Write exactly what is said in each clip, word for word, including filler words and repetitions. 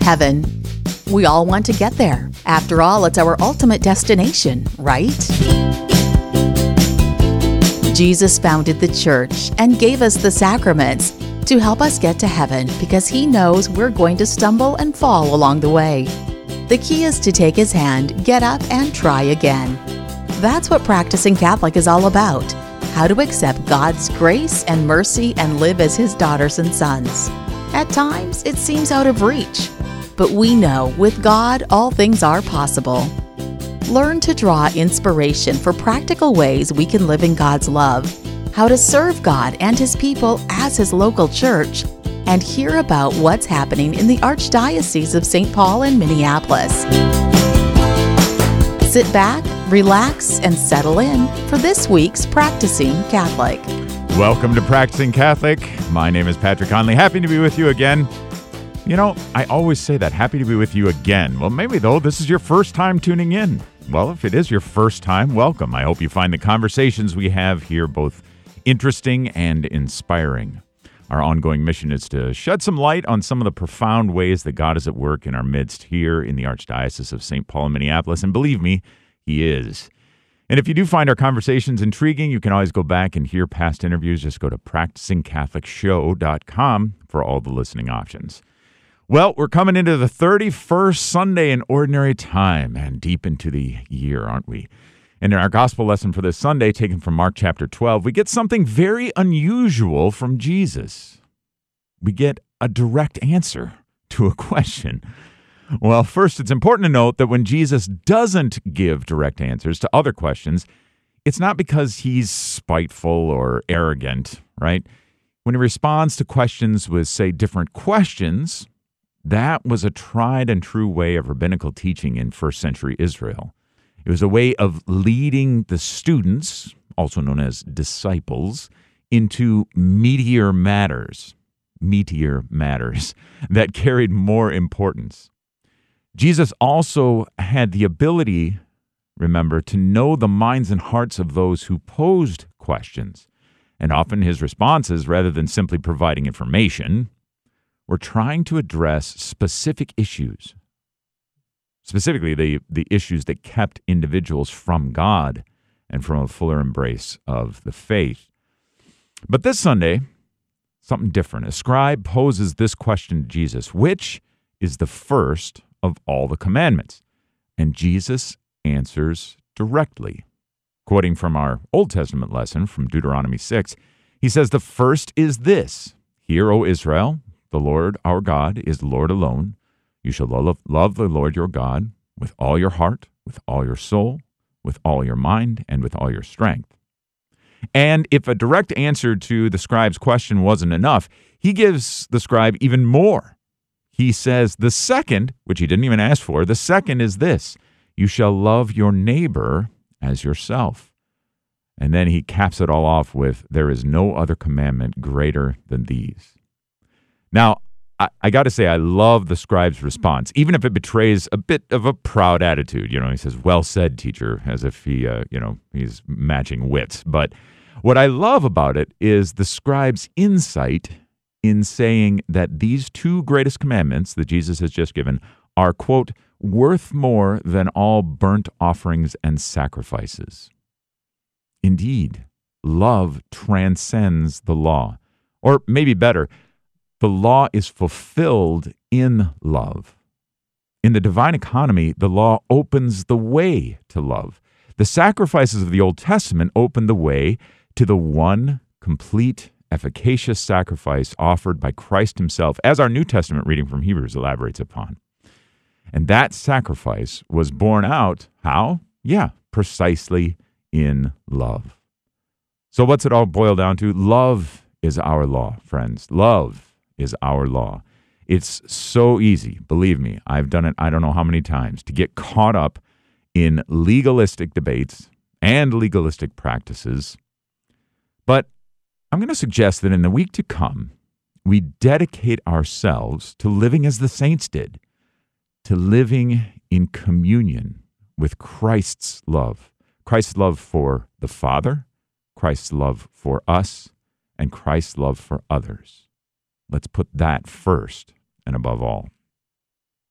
Heaven. We all want to get there. After all, it's our ultimate destination, right? Jesus founded the church and gave us the sacraments to help us get to heaven because he knows we're going to stumble and fall along the way. The key is to take his hand, get up, and try again. That's what practicing Catholic is all about. How to accept God's grace and mercy and live as his daughters and sons. At times, it seems out of reach. But we know with God, all things are possible. Learn to draw inspiration for practical ways we can live in God's love, how to serve God and his people as his local church, and hear about what's happening in the Archdiocese of Saint Paul and Minneapolis. Sit back, relax, and settle in for this week's Practicing Catholic. Welcome to Practicing Catholic. My name is Patrick Conley. Happy to be with you again. You know, I always say that, happy to be with you again. Well, maybe, though, this is your first time tuning in. Well, if it is your first time, welcome. I hope you find the conversations we have here both interesting and inspiring. Our ongoing mission is to shed some light on some of the profound ways that God is at work in our midst here in the Archdiocese of Saint Paul and Minneapolis. And believe me, he is. And if you do find our conversations intriguing, you can always go back and hear past interviews. Just go to practicing catholic show dot com for all the listening options. Well, we're coming into the thirty-first Sunday in Ordinary Time and deep into the year, aren't we? And in our gospel lesson for this Sunday, taken from Mark chapter twelve, we get something very unusual from Jesus. We get a direct answer to a question. Well, first, it's important to note that when Jesus doesn't give direct answers to other questions, it's not because he's spiteful or arrogant, right? When he responds to questions with, say, different questions, that was a tried and true way of rabbinical teaching in first century Israel. It was a way of leading the students, also known as disciples, into meatier matters, meatier matters that carried more importance. Jesus also had the ability, remember, to know the minds and hearts of those who posed questions. And often his responses, rather than simply providing information, were trying to address specific issues, specifically the, the issues that kept individuals from God and from a fuller embrace of the faith. But this Sunday, something different. A scribe poses this question to Jesus: which is the first of all the commandments? And Jesus answers directly. Quoting from our Old Testament lesson from Deuteronomy six, he says, "The first is this: Hear, O Israel, the Lord our God is Lord alone. You shall love, love the Lord your God with all your heart, with all your soul, with all your mind, and with all your strength." And if a direct answer to the scribe's question wasn't enough, he gives the scribe even more. He says, the second, which he didn't even ask for, the second is this: you shall love your neighbor as yourself. And then he caps it all off with, there is no other commandment greater than these. Now, I, I got to say, I love the scribe's response, even if it betrays a bit of a proud attitude. You know, he says, well said, teacher, as if he, uh, you know, he's matching wits. But what I love about it is the scribe's insight in saying that these two greatest commandments that Jesus has just given are, quote, worth more than all burnt offerings and sacrifices. Indeed, love transcends the law. Or maybe better, the law is fulfilled in love. In the divine economy, the law opens the way to love. The sacrifices of the Old Testament open the way to the one complete, efficacious sacrifice offered by Christ himself, as our New Testament reading from Hebrews elaborates upon. And that sacrifice was borne out, how? Yeah, precisely in love. So what's it all boil down to? Love is our law, friends. Love is our law. It's so easy, believe me. I've done it I don't know how many times, to get caught up in legalistic debates and legalistic practices. But I'm going to suggest that in the week to come, we dedicate ourselves to living as the saints did, to living in communion with Christ's love. Christ's love for the Father, Christ's love for us, and Christ's love for others. Let's put that first and above all.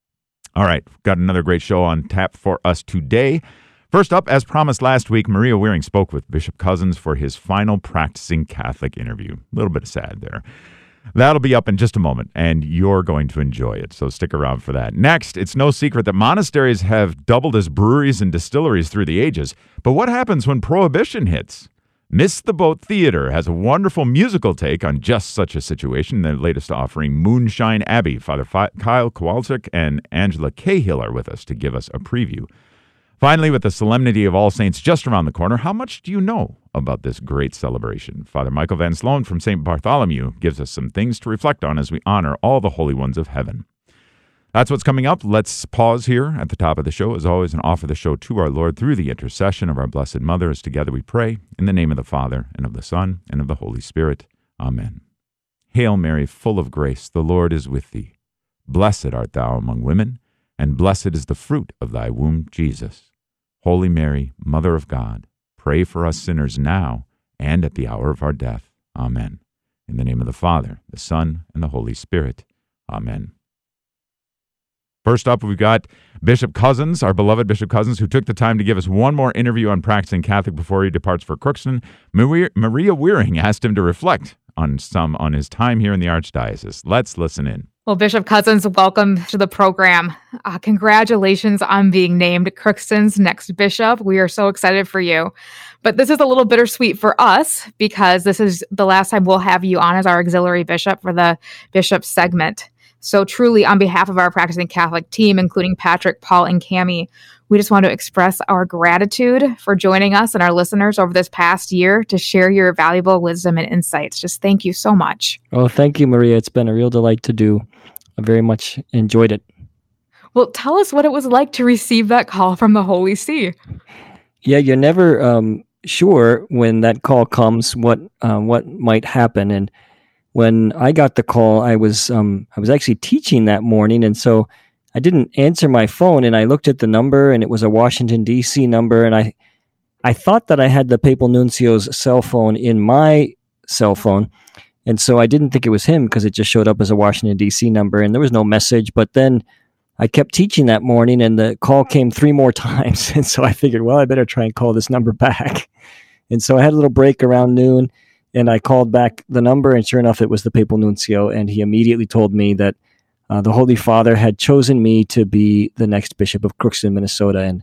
All right, got another great show on tap for us today. First up, as promised last week, Maria Wearing spoke with Bishop Cozzens for his final practicing Catholic interview. A little bit sad there. That'll be up in just a moment, and you're going to enjoy it, so stick around for that. Next, it's no secret that monasteries have doubled as breweries and distilleries through the ages, but what happens when Prohibition hits? Miss the Boat Theater has a wonderful musical take on just such a situation. Their latest offering, Moonshine Abbey. Father Fi- Kyle Kowalczyk and Angela Cahill are with us to give us a preview. Finally, with the Solemnity of All Saints just around the corner, how much do you know about this great celebration? Father Michael Van Sloan from Saint Bartholomew gives us some things to reflect on as we honor all the holy ones of heaven. That's what's coming up. Let's pause here at the top of the show, as always, and offer the show to our Lord through the intercession of our Blessed Mother, as together we pray in the name of the Father, and of the Son, and of the Holy Spirit. Amen. Hail Mary, full of grace, the Lord is with thee. Blessed art thou among women, and blessed is the fruit of thy womb, Jesus. Holy Mary, Mother of God, pray for us sinners now and at the hour of our death. Amen. In the name of the Father, the Son, and the Holy Spirit. Amen. First up, we've got Bishop Cozzens, our beloved Bishop Cozzens, who took the time to give us one more interview on practicing Catholic before he departs for Crookston. Maria, Maria Wearing asked him to reflect on some on his time here in the Archdiocese. Let's listen in. Well, Bishop Cozzens, welcome to the program. Uh, congratulations on being named Crookston's next bishop. We are so excited for you. But this is a little bittersweet for us because this is the last time we'll have you on as our auxiliary bishop for the bishop segment. So truly, on behalf of our practicing Catholic team, including Patrick, Paul, and Cammie, we just want to express our gratitude for joining us and our listeners over this past year to share your valuable wisdom and insights. Just thank you so much. Oh, thank you, Maria. It's been a real delight to do. I very much enjoyed it. Well, tell us what it was like to receive that call from the Holy See. Yeah, you're never um, sure when that call comes what uh, what might happen. And when I got the call, I was um, I was actually teaching that morning, and so I didn't answer my phone. And I looked at the number, and it was a Washington, D C number, and I I thought that I had the Papal Nuncio's cell phone in my cell phone. And so I didn't think it was him because it just showed up as a Washington, D C number, and there was no message. But then I kept teaching that morning, and the call came three more times. And so I figured, well, I better try and call this number back. And so I had a little break around noon, and I called back the number, and sure enough, it was the Papal Nuncio. And he immediately told me that uh, the Holy Father had chosen me to be the next bishop of Crookston, Minnesota. And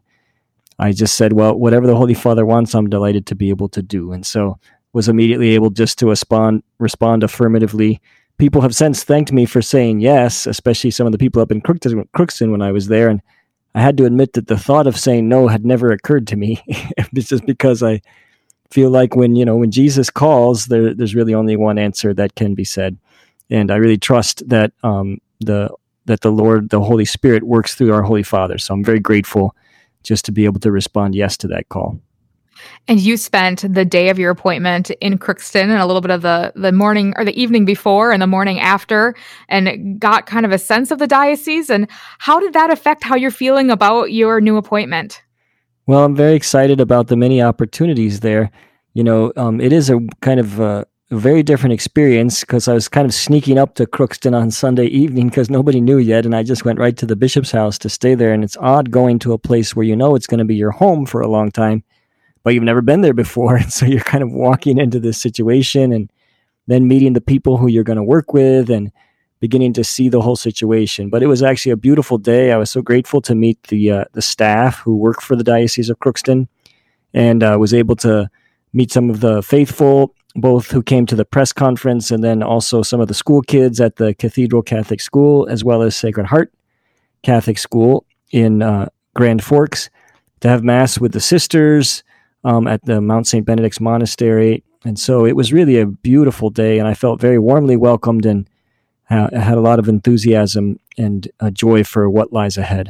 I just said, well, whatever the Holy Father wants, I'm delighted to be able to do. And so was immediately able just to respond respond affirmatively. People have since thanked me for saying yes, especially some of the people up in Crookston, Crookston when I was there. And I had to admit that the thought of saying no had never occurred to me. It's just because I feel like when, you know, when Jesus calls, there, there's really only one answer that can be said. And I really trust that um, the that the Lord, the Holy Spirit works through our Holy Father. So I'm very grateful just to be able to respond yes to that call. And you spent the day of your appointment in Crookston and a little bit of the, the morning or the evening before and the morning after and got kind of a sense of the diocese. And how did that affect how you're feeling about your new appointment? Well, I'm very excited about the many opportunities there. You know, um, it is a kind of a, a very different experience because I was kind of sneaking up to Crookston on Sunday evening because nobody knew yet. And I just went right to the bishop's house to stay there. And it's odd going to a place where you know it's going to be your home for a long time, but you've never been there before. And so you're kind of walking into this situation and then meeting the people who you're going to work with and beginning to see the whole situation. But it was actually a beautiful day. I was so grateful to meet the uh, the staff who work for the Diocese of Crookston, and uh, was able to meet some of the faithful, both who came to the press conference and then also some of the school kids at the Cathedral Catholic School, as well as Sacred Heart Catholic School in uh, Grand Forks, to have Mass with the sisters um, at the Mount Saint Benedict's Monastery. And so it was really a beautiful day, and I felt very warmly welcomed and uh, had a lot of enthusiasm and uh, joy for what lies ahead.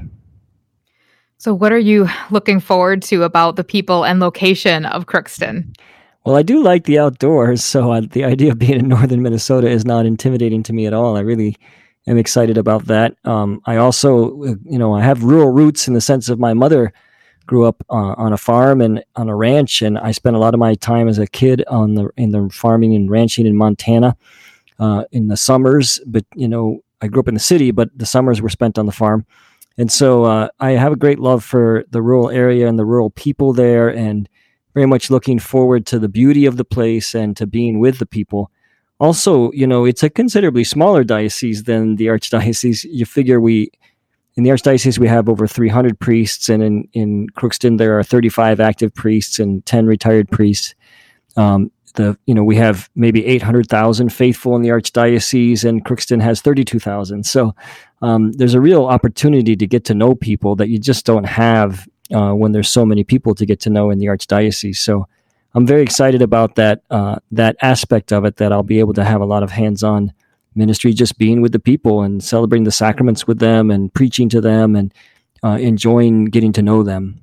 So what are you looking forward to about the people and location of Crookston? Well, I do like the outdoors, so uh, the idea of being in northern Minnesota is not intimidating to me at all. I really am excited about that. Um, I also, you know, I have rural roots in the sense of my mother grew up uh, on a farm and on a ranch, and I spent a lot of my time as a kid on the in the farming and ranching in Montana uh, in the summers. But you know, I grew up in the city, but the summers were spent on the farm. And so uh, I have a great love for the rural area and the rural people there, and very much looking forward to the beauty of the place and to being with the people. Also, you know, it's a considerably smaller diocese than the Archdiocese. You figure we, in the Archdiocese, we have over three hundred priests, and in, in Crookston, there are thirty-five active priests and ten retired priests. Um, the you know, we have maybe eight hundred thousand faithful in the Archdiocese, and Crookston has thirty-two thousand. So um, there's a real opportunity to get to know people that you just don't have uh, when there's so many people to get to know in the Archdiocese. So I'm very excited about that uh, that aspect of it, that I'll be able to have a lot of hands-on ministry, just being with the people and celebrating the sacraments with them and preaching to them and uh, enjoying getting to know them.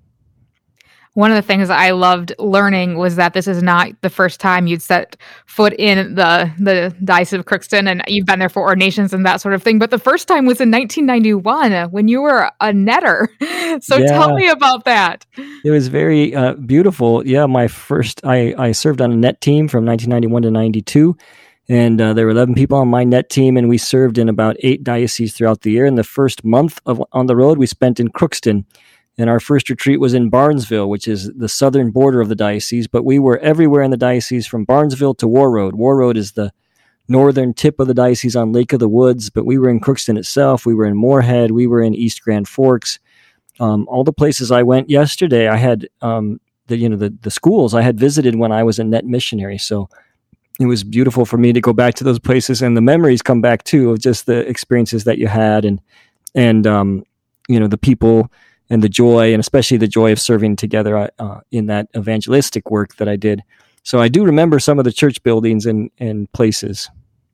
One of the things I loved learning was that this is not the first time you'd set foot in the, the Diocese of Crookston, and you've been there for ordinations and that sort of thing. But the first time was in nineteen ninety-one when you were a netter. So Yeah. tell me about that. It was very uh, beautiful. Yeah, my first, I, I served on a net team from nineteen ninety-one to ninety-two, and uh, there were eleven people on my net team, and we served in about eight dioceses throughout the year. And the first month of on the road we spent in Crookston, and our first retreat was in Barnesville, which is the southern border of the diocese. But we were everywhere in the diocese, from Barnesville to Warroad. Warroad is the northern tip of the diocese on Lake of the Woods, but we were in Crookston itself. We were in Moorhead. We were in East Grand Forks. Um, all the places I went yesterday, I had um, the you know the the schools I had visited when I was a net missionary. So it was beautiful for me to go back to those places, and the memories come back too of just the experiences that you had, and and um, you know the people and the joy, and especially the joy of serving together uh, in that evangelistic work that I did. So I do remember some of the church buildings and and places.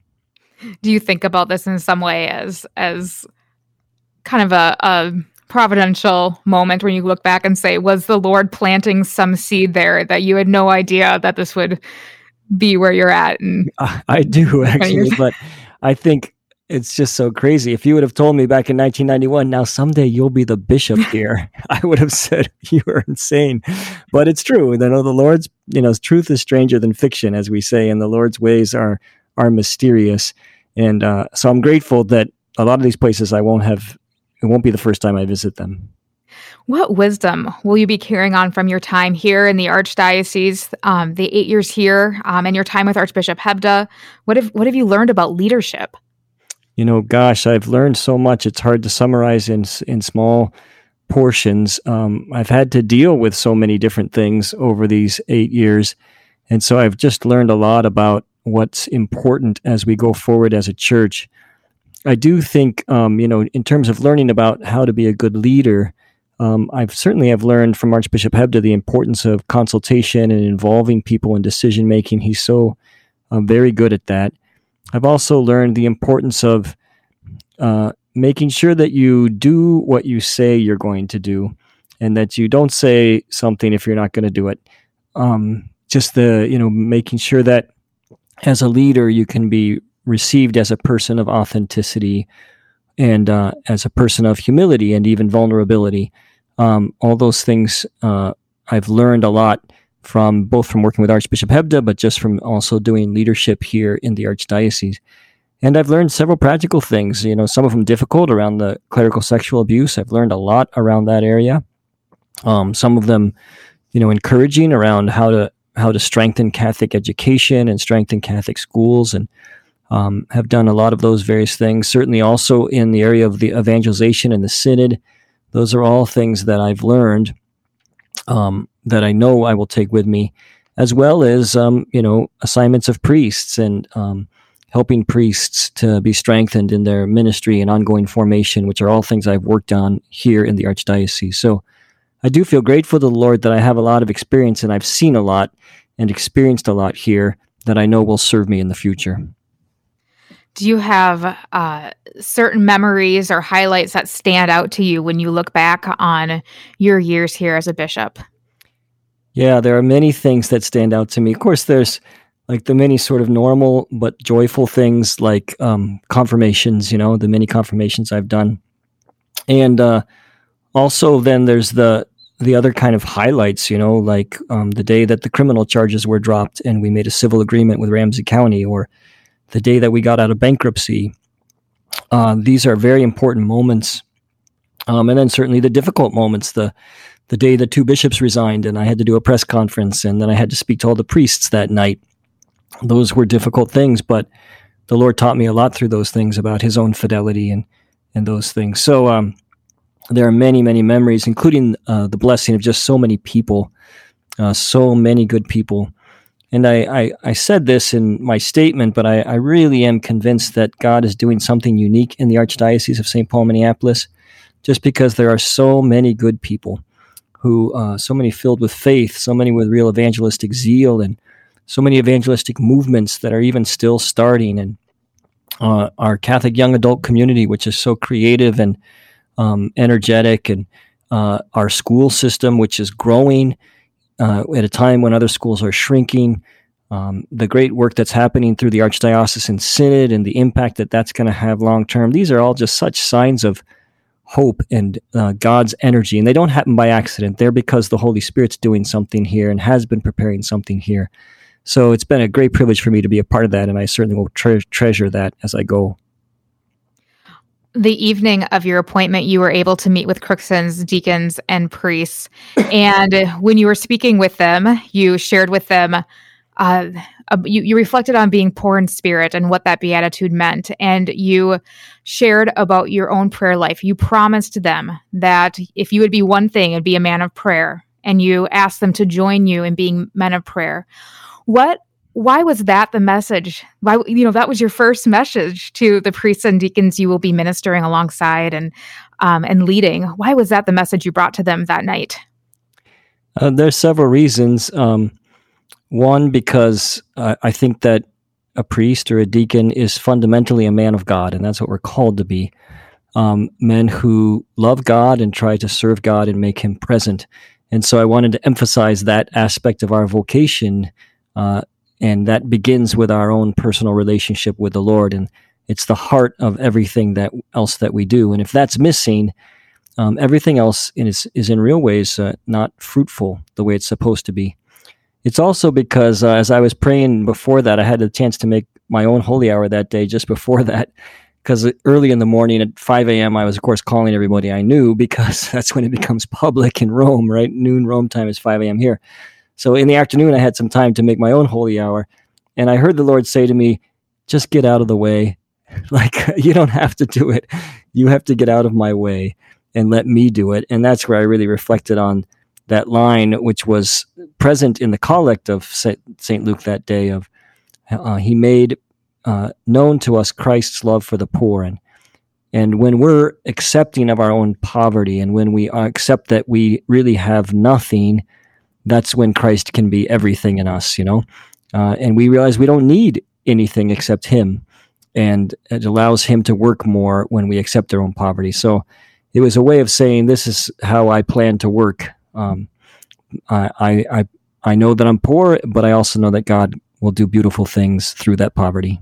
Do you think about this in some way as as kind of a, a providential moment when you look back and say, was the Lord planting some seed there that you had no idea that this would be where you're at? And I, I do actually, but I think it's just so crazy. If you would have told me back in nineteen ninety-one, now someday you'll be the bishop here, I would have said you were insane. But it's true. You know, the Lord's, you know, truth is stranger than fiction, as we say, and the Lord's ways are are mysterious. And uh, so I'm grateful that a lot of these places I won't have, it won't be the first time I visit them. what wisdom will you be carrying on from your time here in the Archdiocese, um, the eight years here, um, and your time with Archbishop Hebda? What have what have you learned about leadership? You know, gosh, I've learned so much. It's hard to summarize in in small portions. Um, I've had to deal with so many different things over these eight years. And so I've just learned a lot about what's important as we go forward as a church. I do think, um, you know, in terms of learning about how to be a good leader, um, I've certainly have learned from Archbishop Hebda the importance of consultation and involving people in decision making. He's so uh, very good at that. I've also learned the importance of uh, making sure that you do what you say you're going to do, and that you don't say something if you're not going to do it. Um, just the, you know, making sure that as a leader, you can be received as a person of authenticity and uh, as a person of humility and even vulnerability. Um, all those things uh, I've learned a lot from both from working with Archbishop Hebda, but just from also doing leadership here in the Archdiocese. And I've learned several practical things, you know, some of them difficult around the clerical sexual abuse. I've learned a lot around that area. Um, some of them, you know, encouraging around how to how to strengthen Catholic education and strengthen Catholic schools, and um, have done a lot of those various things. Certainly also in the area of the evangelization and the synod. Those are all things that I've learned um, that I know I will take with me, as well as, um, you know, assignments of priests and um, helping priests to be strengthened in their ministry and ongoing formation, which are all things I've worked on here in the Archdiocese. So I do feel grateful to the Lord that I have a lot of experience, and I've seen a lot and experienced a lot here that I know will serve me in the future. Do you have uh, certain memories or highlights that stand out to you when you look back on your years here as a bishop? Yeah, there are many things that stand out to me. Of course, there's like the many sort of normal but joyful things like um, confirmations, you know, the many confirmations I've done. And uh, also then there's the the other kind of highlights, you know, like um, the day that the criminal charges were dropped and we made a civil agreement with Ramsey County, or the day that we got out of bankruptcy. Uh, these are very important moments Um, and then certainly the difficult moments, the the day the two bishops resigned and I had to do a press conference and then I had to speak to all the priests that night. Those were difficult things, but the Lord taught me a lot through those things about his own fidelity and, and those things. So um, there are many, many memories, including uh, the blessing of just so many people, uh, so many good people. And I, I, I said this in my statement, but I, I really am convinced that God is doing something unique in the Archdiocese of Saint Paul, Minneapolis, just because there are so many good people who, uh, so many filled with faith, so many with real evangelistic zeal, and so many evangelistic movements that are even still starting. And uh, our Catholic young adult community, which is so creative and um, energetic, and uh, our school system, which is growing uh, at a time when other schools are shrinking. Um, the great work that's happening through the Archdiocesan Synod and the impact that that's going to have long term. These are all just such signs of hope and uh, God's energy. And they don't happen by accident. They're because the Holy Spirit's doing something here and has been preparing something here. So it's been a great privilege for me to be a part of that, and I certainly will tre- treasure that as I go. The evening of your appointment, you were able to meet with Crookston's deacons and priests. And when you were speaking with them, you shared with them, uh, uh, you, you reflected on being poor in spirit and what that beatitude meant. And you shared about your own prayer life. You promised them that if you would be one thing, it'd be a man of prayer. And you asked them to join you in being men of prayer. What, why was that the message? Why, you know, that was your first message to the priests and deacons you will be ministering alongside and, um, and leading. Why was that the message you brought to them that night? Uh, there's several reasons. Um, one, because uh, I think that a priest or a deacon is fundamentally a man of God, and that's what we're called to be. Um, men who love God and try to serve God and make him present. And so I wanted to emphasize that aspect of our vocation. Uh, and that begins with our own personal relationship with the Lord. And it's the heart of everything that else that we do. And if that's missing, um, everything else is, is in real ways uh, not fruitful the way it's supposed to be. It's also because uh, as I was praying before that, I had the chance to make my own holy hour that day just before that. Because early in the morning at five a.m., I was, of course, calling everybody I knew, because that's when it becomes public in Rome, right? Noon Rome time is five a.m. here. So in the afternoon, I had some time to make my own holy hour. And I heard the Lord say to me, just get out of the way. Like, you don't have to do it. You have to get out of my way and let me do it. And that's where I really reflected on that line, which was present in the collect of Saint Luke that day of, uh, he made uh, known to us Christ's love for the poor. And, and when we're accepting of our own poverty, and when we accept that we really have nothing, that's when Christ can be everything in us, you know? Uh, and we realize we don't need anything except him. And it allows him to work more when we accept our own poverty. So it was a way of saying, this is how I plan to work. Um, I, I, I know that I'm poor, but I also know that God will do beautiful things through that poverty.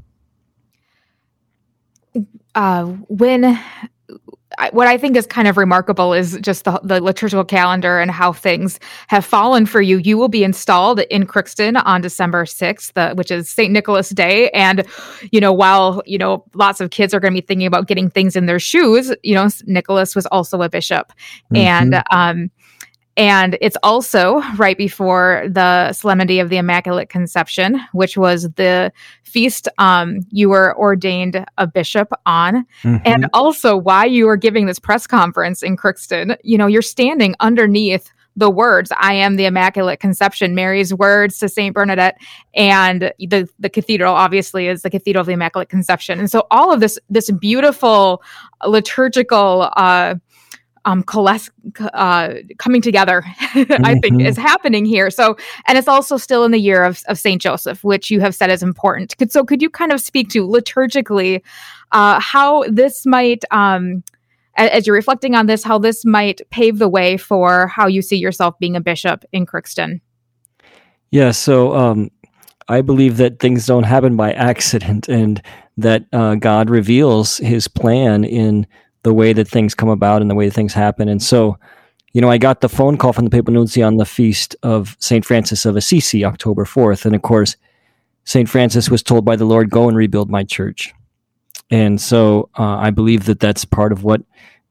Uh, when... What I think is kind of remarkable is just the, the liturgical calendar and how things have fallen for you. You will be installed in Crookston on December sixth, the, which is Saint Nicholas Day. And, you know, while, you know, lots of kids are going to be thinking about getting things in their shoes, you know, Nicholas was also a bishop. Mm-hmm. And, um, And it's also right before the Solemnity of the Immaculate Conception, which was the feast um, you were ordained a bishop on. Mm-hmm. And also why you were giving this press conference in Crookston. You know, you're standing underneath the words, I am the Immaculate Conception, Mary's words to Saint Bernadette. And the, the cathedral obviously is the Cathedral of the Immaculate Conception. And so all of this, this beautiful liturgical uh Um, coalesce, uh, coming together, mm-hmm. I think, is happening here. So, and it's also still in the year of, of Saint Joseph, which you have said is important. Could, so could you kind of speak to liturgically uh, how this might, um, as, as you're reflecting on this, how this might pave the way for how you see yourself being a bishop in Crookston? Yeah, so um, I believe that things don't happen by accident, and that uh, God reveals his plan in the way that things come about and the way things happen. And so, you know, I got the phone call from the Papal Nuncio on the feast of Saint Francis of Assisi, October fourth. And of course, Saint Francis was told by the Lord, go and rebuild my church. And so uh, I believe that that's part of what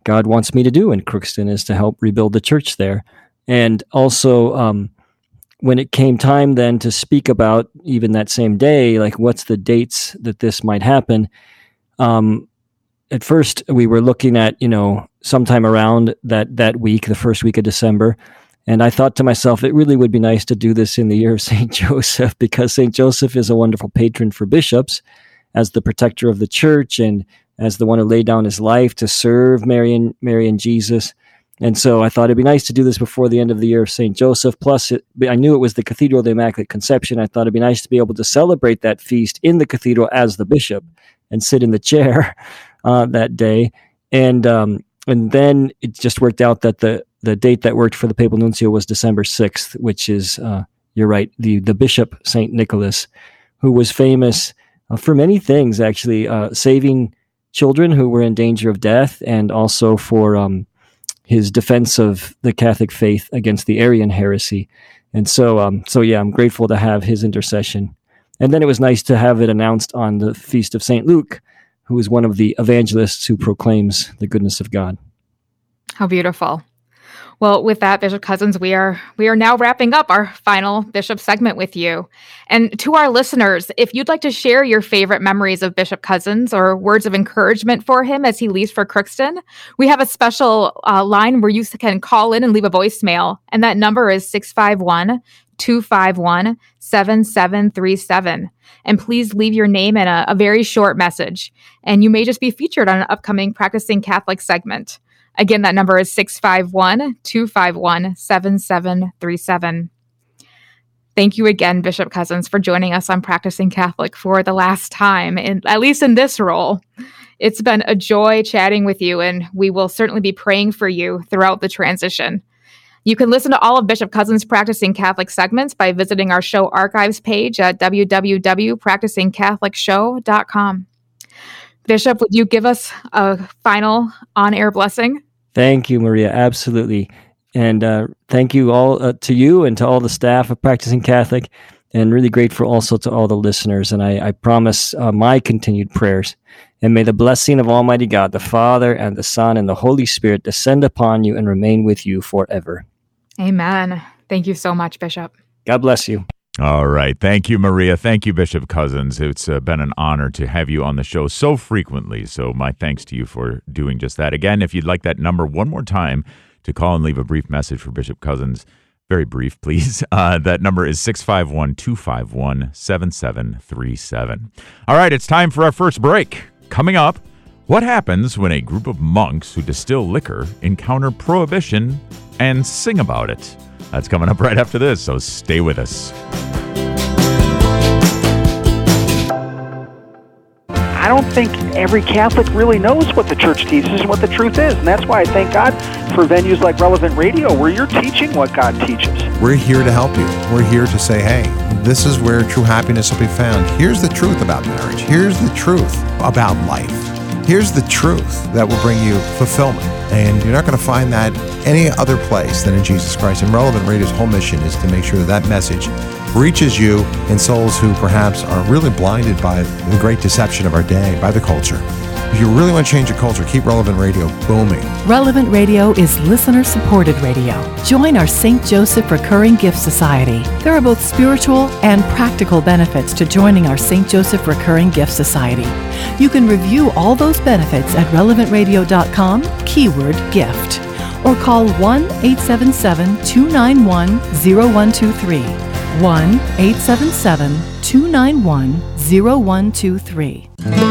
God wants me to do in Crookston is to help rebuild the church there. And also, um, when it came time then to speak about, even that same day, like what's the dates that this might happen, um, at first we were looking at, you know, sometime around that, that week, the first week of December. And I thought to myself, it really would be nice to do this in the year of Saint Joseph, because Saint Joseph is a wonderful patron for bishops as the protector of the church and as the one who laid down his life to serve Mary and, Mary and Jesus. And so I thought it'd be nice to do this before the end of the year of Saint Joseph. Plus, it, I knew it was the Cathedral of the Immaculate Conception. I thought it'd be nice to be able to celebrate that feast in the cathedral as the bishop and sit in the chair uh, that day. And um, and then it just worked out that the the date that worked for the papal nuncio was December sixth, which is, uh, you're right, the, the Bishop Saint Nicholas, who was famous uh, for many things, actually, uh, saving children who were in danger of death, and also for um, his defense of the Catholic faith against the Arian heresy. And so, um, so yeah, I'm grateful to have his intercession. And then it was nice to have it announced on the feast of Saint Luke, who is one of the evangelists who proclaims the goodness of God. How beautiful. Well, with that, Bishop Cozzens, we are we are now wrapping up our final Bishop segment with you. And to our listeners, if you'd like to share your favorite memories of Bishop Cozzens or words of encouragement for him as he leaves for Crookston, we have a special uh, line where you can call in and leave a voicemail. And that number is six five one, two five one, seven seven three seven. And please leave your name and a, a very short message. And you may just be featured on an upcoming Practicing Catholic segment. Again, that number is six five one, two five one, seven seven three seven. Thank you again, Bishop Cozzens, for joining us on Practicing Catholic for the last time, in, at least in this role. It's been a joy chatting with you, and we will certainly be praying for you throughout the transition. You can listen to all of Bishop Cozzens' Practicing Catholic segments by visiting our show archives page at w w w dot practicing catholic show dot com. Bishop, would you give us a final on-air blessing? Thank you, Maria. Absolutely. And uh, thank you all uh, to you and to all the staff of Practicing Catholic, and really grateful also to all the listeners. And I, I promise uh, my continued prayers. And may the blessing of Almighty God, the Father and the Son and the Holy Spirit descend upon you and remain with you forever. Amen. Thank you so much, Bishop. God bless you. All right. Thank you, Maria. Thank you, Bishop Cozzens. It's uh, been an honor to have you on the show so frequently. So my thanks to you for doing just that. Again, if you'd like that number one more time to call and leave a brief message for Bishop Cozzens, very brief, please. Uh, that number is six five one, two five one, seven seven three seven. All right. It's time for our first break. Coming up, what happens when a group of monks who distill liquor encounter prohibition and sing about it? That's coming up right after this, so stay with us. I don't think every Catholic really knows what the church teaches and what the truth is. And that's why I thank God for venues like Relevant Radio, where you're teaching what God teaches. We're here to help you. We're here to say, hey, this is where true happiness will be found. Here's the truth about marriage. Here's the truth about life. Here's the truth that will bring you fulfillment. And you're not going to find that any other place than in Jesus Christ. And Relevant Radio's whole mission is to make sure that that message reaches you and souls who perhaps are really blinded by the great deception of our day, by the culture. If you really want to change the culture, keep Relevant Radio booming. Relevant Radio is listener-supported radio. Join our Saint Joseph Recurring Gift Society. There are both spiritual and practical benefits to joining our Saint Joseph Recurring Gift Society. You can review all those benefits at relevant radio dot com, keyword gift, or call one eight seven seven, two nine one, zero one two three. one eight seven seven, two nine one, zero one two three.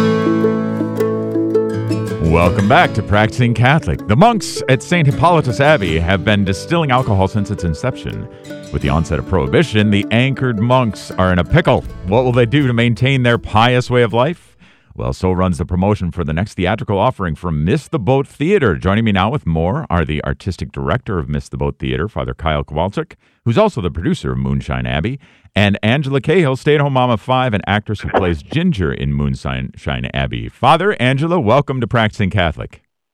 Welcome back to Practicing Catholic. The monks at Saint Hippolytus Abbey have been distilling alcohol since its inception. With the onset of Prohibition, the anchored monks are in a pickle. What will they do to maintain their pious way of life? Well, so runs the promotion for the next theatrical offering from Miss the Boat Theater. Joining me now with more are the artistic director of Miss the Boat Theater, Father Kyle Kowalczyk, who's also the producer of Moonshine Abbey, and Angela Cahill, stay-at-home mom of five and actress who plays Ginger in Moonshine Abbey. Father, Angela, welcome to Practicing Catholic.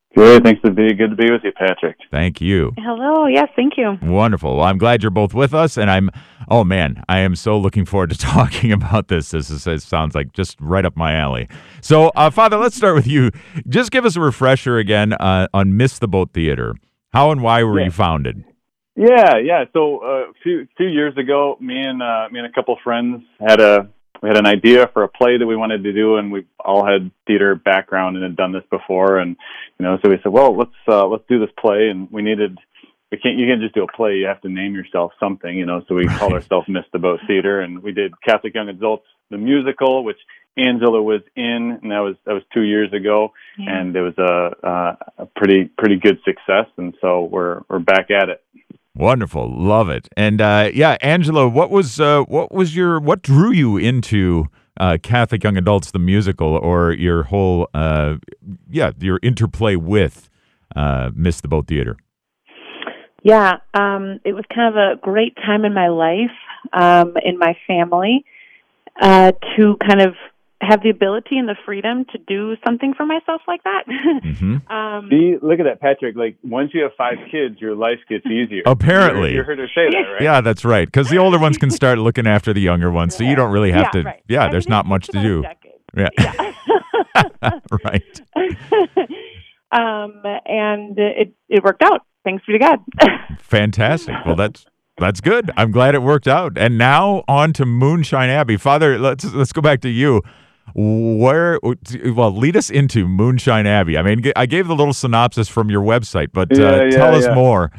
Good. Thanks to be good to be with you, Patrick. Thank you. Hello. Yes, thank you. Wonderful. Well, I'm glad you're both with us, and I'm, oh man, I am so looking forward to talking about this. This is, it sounds like just right up my alley. So, uh, Father, let's start with you. Just give us a refresher again uh, on Miss the Boat Theater. How and why were yeah. you founded? Yeah, yeah. So uh, a few few years ago, me and uh, me and a couple friends had a we had an idea for a play that we wanted to do, and we all had theater background and had done this before, and you know, so we said, well, let's uh, let's do this play, and we needed. We can't. You can't just do a play. You have to name yourself something, you know. So we called ourselves Miss the Boat Theater, and we did Catholic Young Adults the musical, which Angela was in, and that was that was two years ago, yeah. and it was a, a a pretty pretty good success, and so we're we're back at it. Wonderful, love it, and uh, yeah, Angela, what was uh, what was your what drew you into uh, Catholic Young Adults the musical, or your whole uh, yeah your interplay with uh, Miss the Boat Theater? Yeah, um, it was kind of a great time in my life, um, in my family, uh, to kind of have the ability and the freedom to do something for myself like that. Mm-hmm. um, See, look at that, Patrick. Like, once you have five kids, your life gets easier. Apparently. You heard her say that, right? Yeah, that's right. Because the older ones can start looking after the younger ones, so you don't really have yeah, to. Right. Yeah, I there's mean, not much to do. Yeah. yeah. Right. um, and it it worked out. Thanks be to God. Fantastic. Well, that's that's good. I'm glad it worked out. And now on to Moonshine Abbey. Father, let's let's go back to you. Where, well, lead us into Moonshine Abbey. I mean, I gave the little synopsis from your website, but uh, yeah, yeah, tell us yeah. more.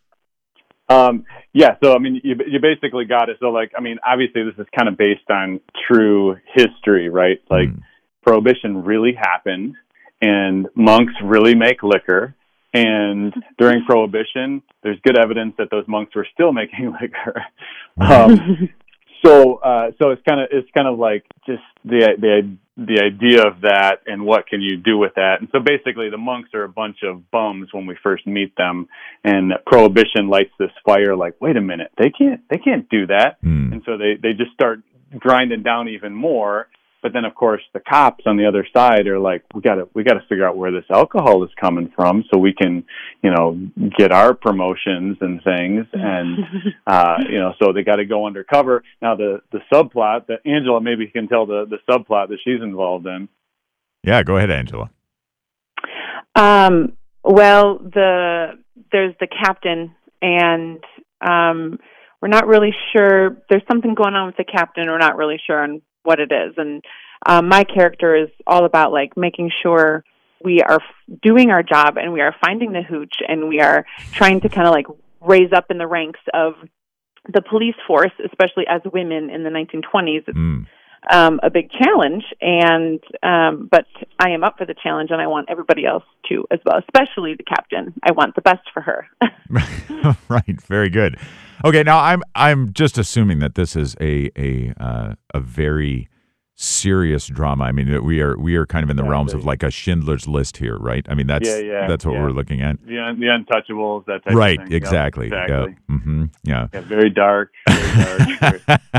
Um, yeah, so, I mean, you, you basically got it. So, like, I mean, obviously this is kind of based on true history, right? Like, mm. Prohibition really happened, and monks really make liquor. And during Prohibition, there's good evidence that those monks were still making liquor. Um, so, uh, so it's kind of it's kind of like just the the the idea of that, and what can you do with that? And so, basically, the monks are a bunch of bums when we first meet them, and Prohibition lights this fire. Like, wait a minute, they can't they can't do that, mm. and so they they just start grinding down even more. But then, of course, the cops on the other side are like, we got to we got to figure out where this alcohol is coming from, so we can, you know, get our promotions and things. And uh, you know, so they got to go undercover. Now, the the subplot that Angela maybe can tell the the subplot that she's involved in. Yeah, go ahead, Angela. Um. Well, the there's the captain, and um, we're not really sure. There's something going on with the captain. We're not really sure on what it is, and um, my character is all about like making sure we are f- doing our job, and we are finding the hooch, and we are trying to kind of like raise up in the ranks of the police force, especially as women in the nineteen twenties. It's mm. um, a big challenge, and um, but I am up for the challenge, and I want everybody else to as well, especially the captain. I want the best for her. Right, very good. Okay, now I'm I'm just assuming that this is a a uh, a very serious drama. I mean, we are we are kind of in the yeah, realms of like a Schindler's List here, right? I mean, that's yeah, yeah, that's what yeah. we're looking at. The un- the Untouchables, that type right, of thing. exactly. Yep, exactly. Yeah. Mm-hmm. Yeah. yeah. Very dark. Very dark.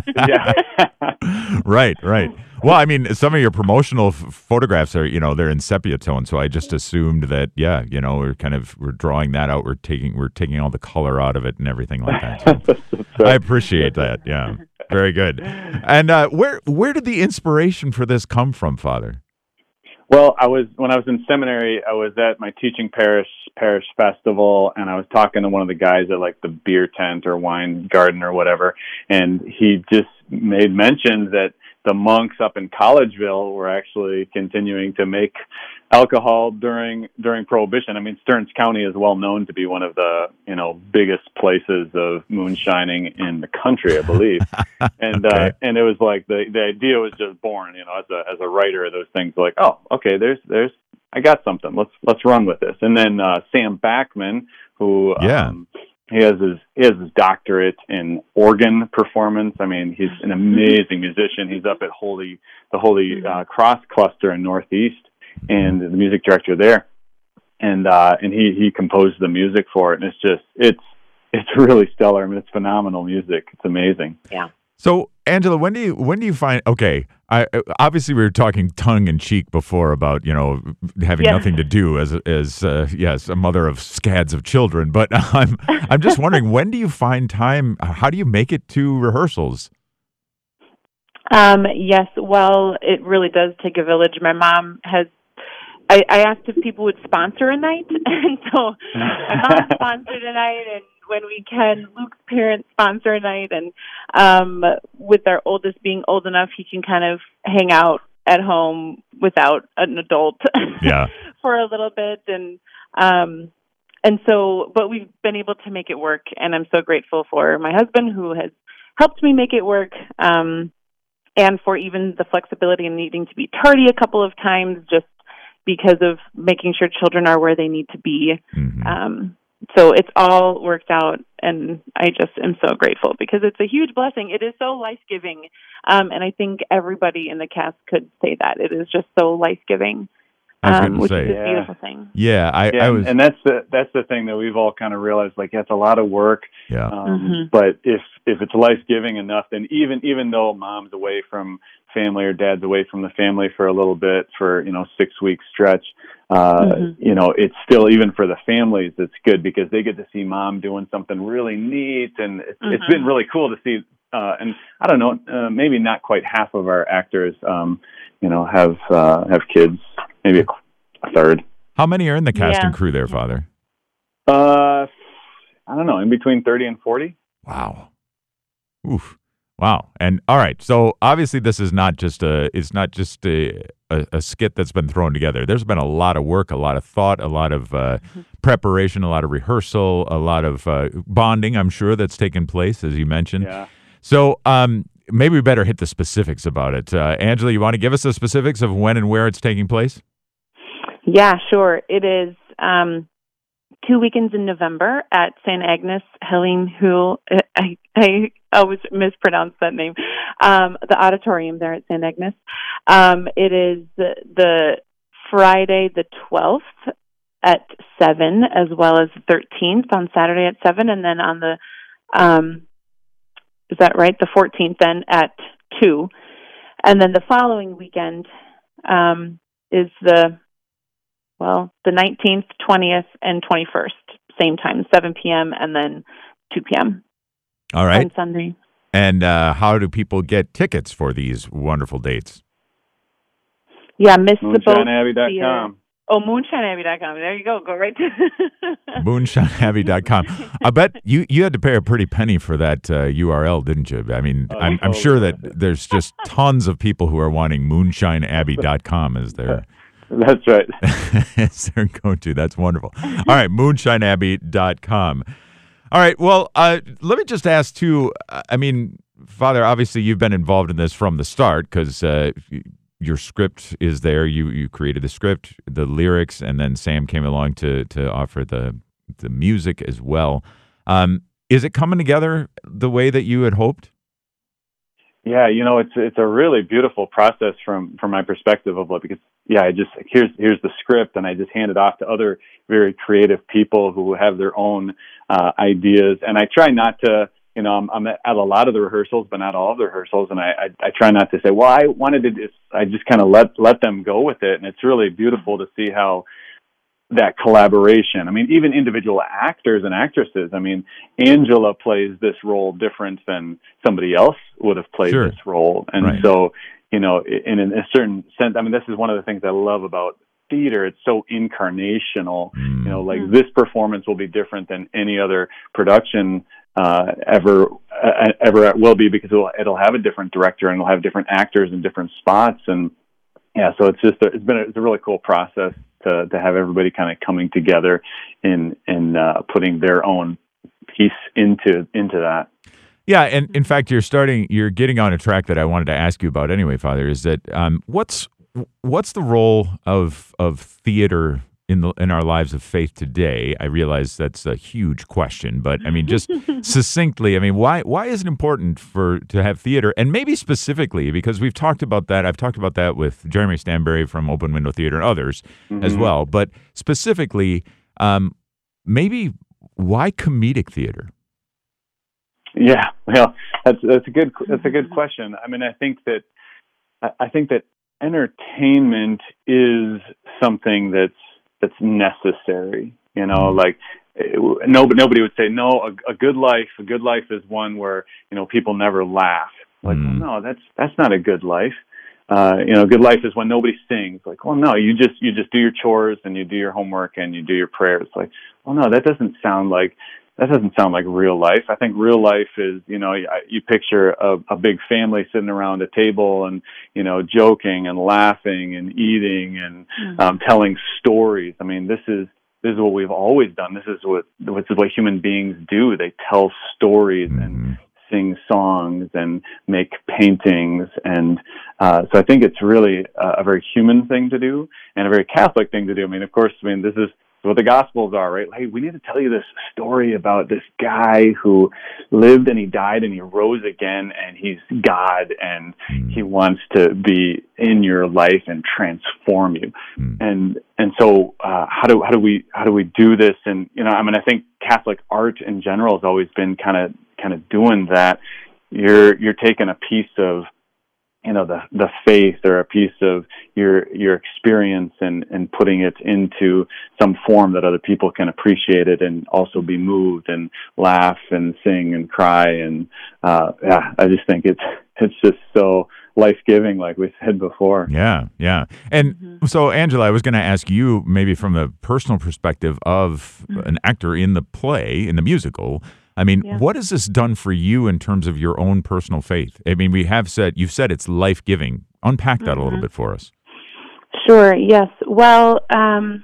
yeah. Right, right. Well, I mean, some of your promotional f- photographs are, you know, they're in sepia tone, so I just assumed that, yeah, you know, we're kind of we're drawing that out. We're taking we're taking all the color out of it and everything like that. So right. I appreciate that. Yeah, very good. And uh, where where did the inspiration for this come from, Father? Well, I was when I was in seminary, I was at my teaching parish parish festival, and I was talking to one of the guys at like the beer tent or wine garden or whatever, and he just made mention that the monks up in Collegeville were actually continuing to make alcohol during during Prohibition. I mean, Stearns County is well known to be one of the, you know, biggest places of moonshining in the country, I believe. And okay. uh, and it was like the the idea was just born, you know, as a as a writer of those things, like, oh, okay, there's there's I got something. Let's let's run with this. And then uh, Sam Backman, who yeah. um, He has his he has his doctorate in organ performance. I mean, he's an amazing musician. He's up at Holy the Holy uh, Cross Cluster in Northeast, and the music director there, and uh, and he he composed the music for it. And it's just it's it's really stellar. I mean, it's phenomenal music. It's amazing. Yeah. So Angela, when do you when do you find? Okay, I obviously we were talking tongue in cheek before about you know having Yeah. nothing to do as as uh, yes a mother of scads of children, but I'm I'm just wondering when do you find time? How do you make it to rehearsals? Um, yes, well, it really does take a village. My mom has, I, I asked if people would sponsor a night, and so my mom sponsored a night, and when we can, Luke's parents sponsor a night, and um, with our oldest being old enough, he can kind of hang out at home without an adult Yeah. for a little bit, and um, and so, but we've been able to make it work, and I'm so grateful for my husband who has helped me make it work. Um, and for even the flexibility and needing to be tardy a couple of times just because of making sure children are where they need to be. Mm-hmm. Um, so it's all worked out, and I just am so grateful because it's a huge blessing. It is so life-giving, um, and I think everybody in the cast could say that. It is just so life-giving, I was um, gonna which say. is a Yeah. beautiful thing. Yeah, I, Yeah, I was. and that's the that's the thing that we've all kind of realized. Like, that's a lot of work. Yeah. Um, Mhm. But if if it's life giving enough, then even even though mom's away from family or dad's away from the family for a little bit for you know six week stretch, uh, Mhm. you know it's still even for the families it's good because they get to see mom doing something really neat, and it's, it's Mhm. been really cool to see. Uh, and I don't know, uh, maybe not quite half of our actors, um, you know, have uh, have kids. Maybe a a third. How many are in the cast Yeah. and crew there, Father? Uh, I don't know, in between thirty and forty. Wow. Oof. Wow. And all right. So obviously this is not just a it's not just a, a, a skit that's been thrown together. There's been a lot of work, a lot of thought, a lot of uh, preparation, a lot of rehearsal, a lot of uh, bonding, I'm sure, that's taken place, as you mentioned. Yeah. So um, maybe we better hit the specifics about it. Uh, Angela, you want to give us the specifics of when and where it's taking place? Yeah, sure. It is um, two weekends in November at Saint Agnes Helene Hul. I, I always mispronounce that name. Um, the auditorium there at Saint Agnes. Um, it is the, the Friday the twelfth at seven, as well as the thirteenth on Saturday at seven, and then on the um, is that right? The fourteenth then at two, and then the following weekend um, is the Well, the nineteenth, twentieth, and twenty-first, same time, seven p.m. and then two p.m. All right. on Sunday. And uh, how do people get tickets for these wonderful dates? Yeah, miss the boat. moonshine abbey dot com. Oh, moonshine abbey dot com. There you go. Go right to moonshine abbey dot com. I bet you, you had to pay a pretty penny for that uh, U R L, didn't you? I mean, Oh, I'm, I'm totally. sure that there's just tons of people who are wanting moonshine abbey dot com as their That's right. as their go-to. That's wonderful. All right, moonshine abbey dot com. All right, well, uh, let me just ask, too, uh, I mean, Father, obviously you've been involved in this from the start because uh, your script is there. You you created the script, the lyrics, and then Sam came along to to offer the the music as well. Um, is it coming together the way that you had hoped? Yeah, you know, it's it's a really beautiful process from from my perspective of like because yeah, I just here's here's the script and I just hand it off to other very creative people who have their own uh, ideas, and I try not to. You know, I'm, I'm at a lot of the rehearsals, but not all of the rehearsals, and I, I, I try not to say, well, I wanted to just, I just kind of let let them go with it, and it's really beautiful to see how that collaboration. I mean, even individual actors and actresses. I mean, Angela plays this role different than somebody else would have played Sure. this role, and Right. so, you know, in, in a certain sense, I mean, this is one of the things I love about theater. It's so incarnational. Mm. You know, like this performance will be different than any other production uh, ever uh, ever will be because it'll, it'll have a different director and it'll have different actors in different spots. And yeah, so it's just a, it's been a, it's a really cool process to to have everybody kind of coming together in in uh, putting their own piece into into that. Yeah, and in fact, you're starting, you're getting on a track that I wanted to ask you about anyway, Father. Is that um, what's what's the role of of theater in the in our lives of faith today? I realize that's a huge question, but I mean, just succinctly, I mean, why why is it important for to have theater, and maybe specifically because we've talked about that. I've talked about that with Jeremy Stanberry from Open Window Theater and others Mm-hmm. as well. But specifically, um, maybe why comedic theater? Yeah, well, that's that's a good that's a good question. I mean, I think that I think that entertainment is something that's that's necessary. You know, like nobody nobody would say no. A, a good life, a good life is one where you know people never laugh. Like, mm. well, no, that's that's not a good life. Uh, you know, good life is when nobody sings. Like, well, no, you just you just do your chores and you do your homework and you do your prayers. Like, well, no, that doesn't sound like that doesn't sound like real life. I think real life is, you know, you, you picture a, a big family sitting around a table and you know, joking and laughing and eating and mm-hmm. um, telling stories. I mean, this is this is what we've always done. This is what this is what human beings do. They tell stories mm-hmm. and sing songs and make paintings. And uh, so I think it's really a, a very human thing to do and a very Catholic thing to do. I mean, of course, I mean, this is what the Gospels are, right? Hey, we need to tell you this story about this guy who lived and he died and he rose again and he's God and he wants to be in your life and transform you. Mm. And and so uh, how do how do we how do we do this? And you know, I mean, I think Catholic art in general has always been kind of kind of doing that. You're you're taking a piece of you know the the faith or a piece of your your experience and and putting it into some form that other people can appreciate it and also be moved and laugh and sing and cry. And uh yeah I just think it's it's just so life-giving, like we said before. Yeah, yeah. And mm-hmm. so, Angela, I was going to ask you, maybe from the personal perspective of mm-hmm. an actor in the play, in the musical, I mean, yeah. what has this done for you in terms of your own personal faith? I mean, we have said, you've said it's life-giving. Unpack that mm-hmm. a little bit for us. Sure, yes. Well, um,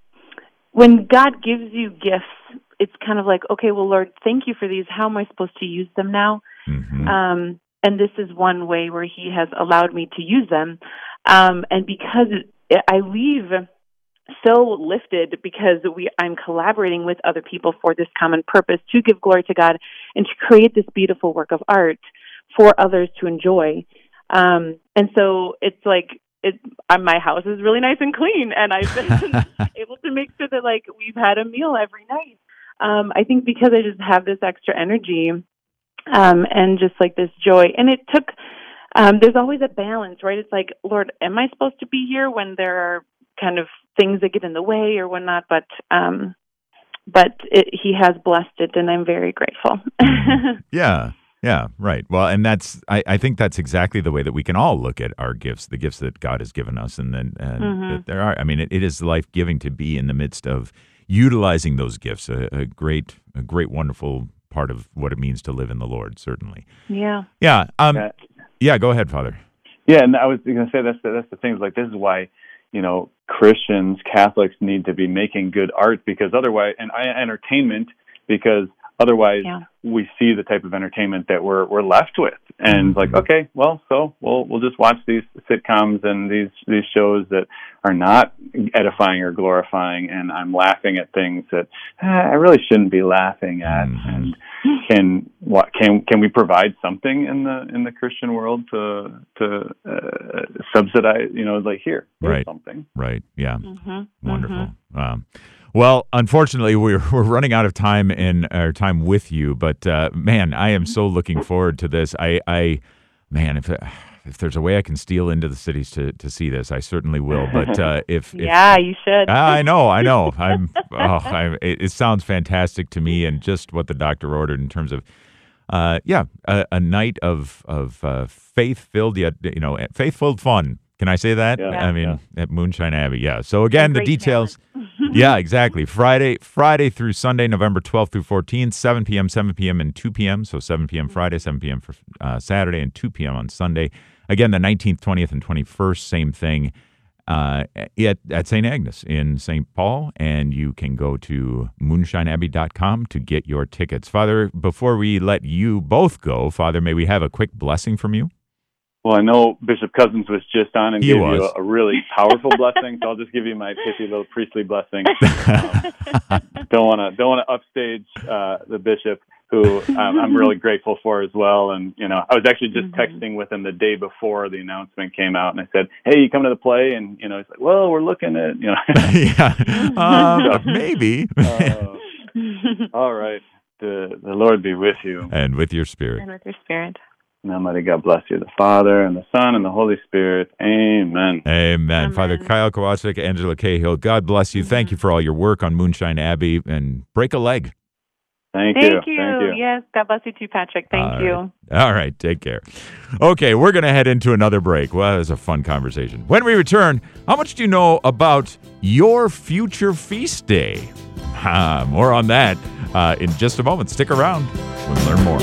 when God gives you gifts, it's kind of like, okay, well, Lord, thank you for these. How am I supposed to use them now? Mm-hmm. Um, and this is one way where he has allowed me to use them. Um, and because it, I leave so lifted because we I'm collaborating with other people for this common purpose to give glory to God and to create this beautiful work of art for others to enjoy. Um, and so it's like it, uh, my house is really nice and clean, and I've been able to make sure that like we've had a meal every night. Um, I think because I just have this extra energy um, and just like this joy, and it took. Um, there's always a balance, right? It's like, Lord, am I supposed to be here when there are kind of things that get in the way or whatnot? But um, but it, he has blessed it, and I'm very grateful. yeah, yeah, right. Well, and that's I, I think that's exactly the way that we can all look at our gifts, the gifts that God has given us, and then and mm-hmm. that there are. I mean, it, it is life giving to be in the midst of utilizing those gifts. A, a great, a great, wonderful part of what it means to live in the Lord. Certainly. Yeah. Yeah. Um. Yeah. yeah go ahead, Father. Yeah, and I was going to say that's the, that's the thing. Like this is why. You know, Christians, Catholics need to be making good art because otherwise, and entertainment, because otherwise yeah. we see the type of entertainment that we're we're left with, and like, okay, well, so we'll we'll just watch these sitcoms and these these shows that are not edifying or glorifying, and I'm laughing at things that eh, I really shouldn't be laughing at. Mm-hmm. And can what can can we provide something in the in the Christian world to to uh, subsidize? You know, like here, right, something, right, yeah, mm-hmm. wonderful. Mm-hmm. Um, well, unfortunately, we're we're running out of time in our time with you, but uh, man, I am so looking forward to this. I, I man, if if there's a way I can steal into the cities to, to see this, I certainly will. But uh, if, if yeah, you should. I know, I know. I'm. Oh, I, it, it sounds fantastic to me, and just what the doctor ordered in terms of. Uh, yeah, a, a night of of uh, faith-filled, yet you know, faith-filled fun. Can I say that? Yeah. I mean, yeah. at Moonshine Abbey, yeah. So again, the details. yeah, exactly. Friday, Friday through Sunday, November twelfth through fourteenth, seven p.m., seven p.m., and two p.m. So seven p.m. Friday, seven p.m. for uh, Saturday, and two p.m. on Sunday. Again, the nineteenth, twentieth, and twenty-first, same thing. Uh, at, at Saint Agnes in Saint Paul, and you can go to moonshine abbey dot com to get your tickets. Father, before we let you both go, Father, may we have a quick blessing from you? Well, I know Bishop Cousins was just on and he gave was. you a, a really powerful blessing, so I'll just give you my pithy little priestly blessing. Um, don't want to don't want to upstage uh, the bishop, who um, I'm really grateful for as well. And you know, I was actually just mm-hmm. texting with him the day before the announcement came out, and I said, "Hey, you coming to the play?" And you know, he's like, "Well, we're looking at you know." yeah, um, maybe. uh, all right. The, the Lord be with you. And with your spirit. And with your spirit. And Almighty God bless you, the Father, and the Son, and the Holy Spirit. Amen. Amen. Amen. Father Kyle Kowalczyk, Angela Cahill, God bless you. Mm-hmm. Thank you for all your work on Moonshine Abbey, and break a leg. Thank, Thank you. you. Thank you. Yes, God bless you too, Patrick. Thank all you. Right. All right, take care. Okay, we're going to head into another break. Well, it was a fun conversation. When we return, how much do you know about your future feast day? Ah, more on that uh, in just a moment. Stick around. We'll learn more.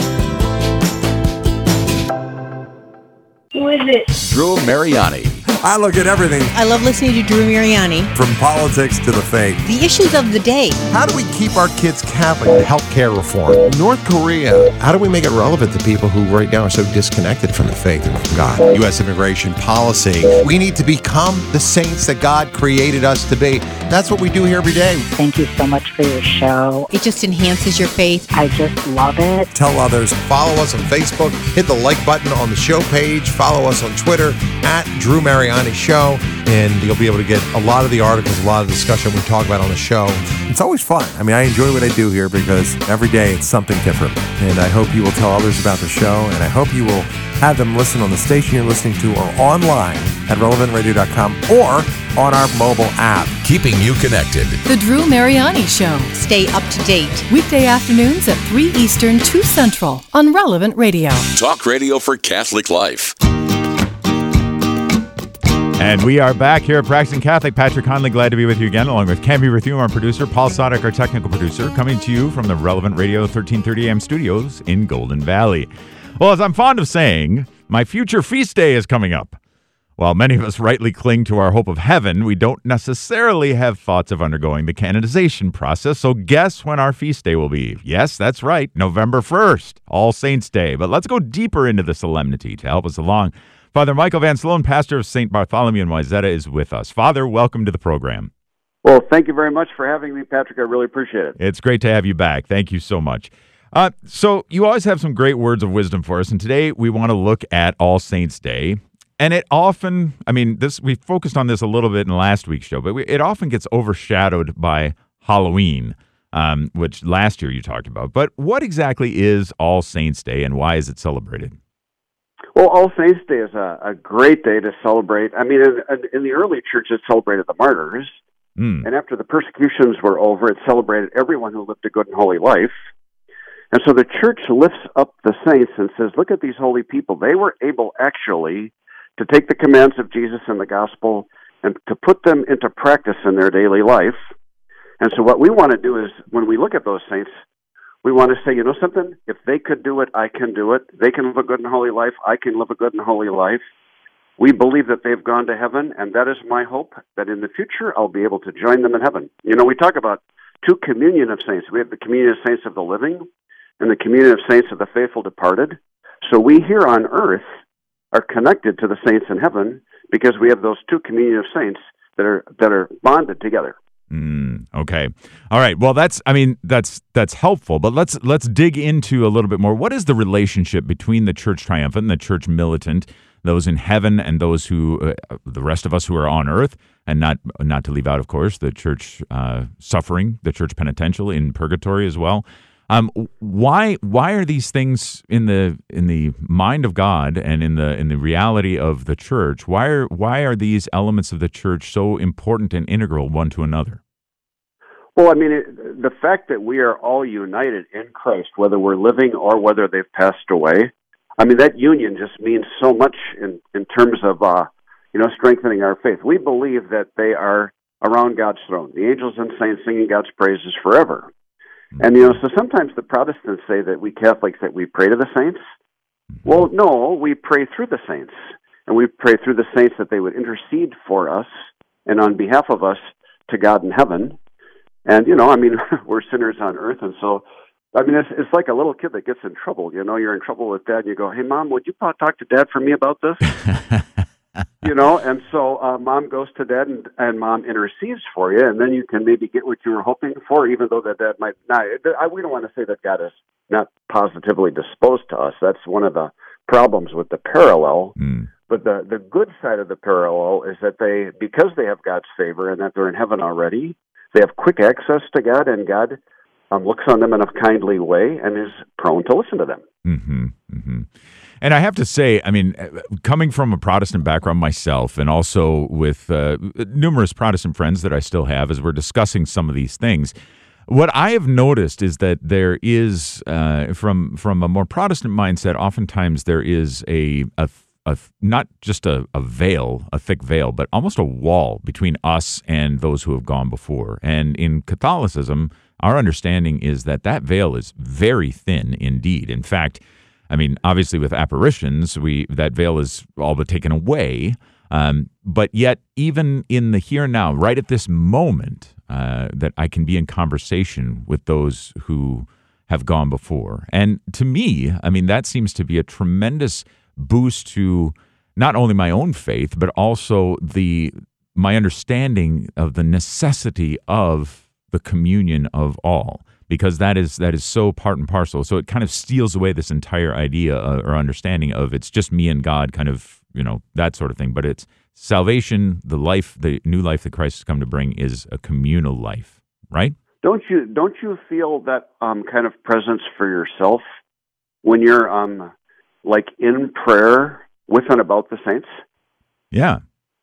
Who is it? Drew Mariani. I look at everything. I love listening to Drew Mariani. From politics to the faith. The issues of the day. How do we keep our kids Catholic? Healthcare reform. North Korea. How do we make it relevant to people who right now are so disconnected from the faith and from God? U S immigration policy. We need to become the saints that God created us to be. That's what we do here every day. Thank you so much for your show. It just enhances your faith. I just love it. Tell others. Follow us on Facebook. Hit the like button on the show page. Follow us on Twitter at Drew Mariani Show, and you'll be able to get a lot of the articles, a lot of the discussion we talk about on the show. It's always fun. I mean, I enjoy what I do here because every day it's something different. And I hope you will tell others about the show, and I hope you will have them listen on the station you're listening to or online at relevant radio dot com or on our mobile app. Keeping you connected. The Drew Mariani Show. Stay up to date. Weekday afternoons at three Eastern, two Central on Relevant Radio. Talk radio for Catholic life. And we are back here at Practicing Catholic. Patrick Conley, glad to be with you again, along with Cami Berthume, our producer, Paul Sadek, our technical producer, coming to you from the Relevant Radio thirteen thirty A M studios in Golden Valley. Well, as I'm fond of saying, my future feast day is coming up. While many of us rightly cling to our hope of heaven, we don't necessarily have thoughts of undergoing the canonization process. So guess when our feast day will be? Yes, that's right, November first, All Saints' Day. But let's go deeper into the solemnity to help us along. Father Michael Van Sloan, pastor of Saint Bartholomew in Wayzata, is with us. Father, welcome to the program. Well, thank you very much for having me, Patrick. I really appreciate it. It's great to have you back. Thank you so much. Uh, so you always have some great words of wisdom for us, and today we want to look at All Saints' Day. And it often, I mean, this we focused on this a little bit in last week's show, but we, it often gets overshadowed by Halloween, um, which last year you talked about. But what exactly is All Saints' Day, and why is it celebrated? Well, All Saints' Day is a, a great day to celebrate. I mean, in, in the early church, it celebrated the martyrs. Mm. And after the persecutions were over, it celebrated everyone who lived a good and holy life. And so the church lifts up the saints and says, look at these holy people. They were able actually to take the commands of Jesus and the gospel and to put them into practice in their daily life. And so what we want to do is, when we look at those saints, we want to say, you know something? If they could do it, I can do it. They can live a good and holy life. I can live a good and holy life. We believe that they've gone to heaven, and that is my hope, that in the future I'll be able to join them in heaven. You know, we talk about two communion of saints. We have the communion of saints of the living and the communion of saints of the faithful departed. So we here on earth are connected to the saints in heaven because we have those two communion of saints that are that are bonded together. Mm, okay. All right. Well, that's, I mean, that's, that's helpful, but let's, let's dig into a little bit more. What is the relationship between the church triumphant and the church militant, those in heaven and those who, uh, the rest of us who are on earth, and not, not to leave out, of course, the church uh, suffering, the church penitential in purgatory as well. Um, why, why are these things in the, in the mind of God and in the, in the reality of the church? Why are, why are these elements of the church so important and integral one to another? Well, I mean, it, the fact that we are all united in Christ, whether we're living or whether they've passed away, I mean, that union just means so much in, in terms of, uh, you know, strengthening our faith. We believe that they are around God's throne, the angels and saints singing God's praises forever. And, you know, so sometimes the Protestants say that we Catholics, that we pray to the saints. Well, no, we pray through the saints. And we pray through the saints that they would intercede for us and on behalf of us to God in heaven. And, you know, I mean, we're sinners on earth. And so, I mean, it's, it's like a little kid that gets in trouble. You know, you're in trouble with dad and you go, hey, Mom, would you talk to Dad for me about this? You know, and so uh, Mom goes to Dad and, and Mom intercedes for you, and then you can maybe get what you were hoping for, even though that Dad might not. I, we don't want to say that God is not positively disposed to us. That's one of the problems with the parallel. Mm. But the, the good side of the parallel is that they, because they have God's favor and that they're in heaven already, they have quick access to God, and God um, looks on them in a kindly way and is prone to listen to them. Mm-hmm, mm-hmm. And I have to say, I mean, coming from a Protestant background myself, and also with uh, numerous Protestant friends that I still have, as we're discussing some of these things, what I have noticed is that there is, uh, from from a more Protestant mindset, oftentimes there is a, a, a not just a, a veil, a thick veil, but almost a wall between us and those who have gone before. And in Catholicism, our understanding is that that veil is very thin indeed. In fact, I mean, obviously with apparitions, we that veil is all but taken away. Um, but yet, even in the here and now, right at this moment, uh, that I can be in conversation with those who have gone before. And to me, I mean, that seems to be a tremendous boost to not only my own faith, but also the my understanding of the necessity of the communion of all. Because that is that is so part and parcel. So it kind of steals away this entire idea uh, or understanding of it's just me and God, kind of, you know, that sort of thing. But it's salvation, the life, the new life that Christ has come to bring is a communal life, right? Don't you don't you feel that um, kind of presence for yourself when you're um, like in prayer with and about the saints? Yeah.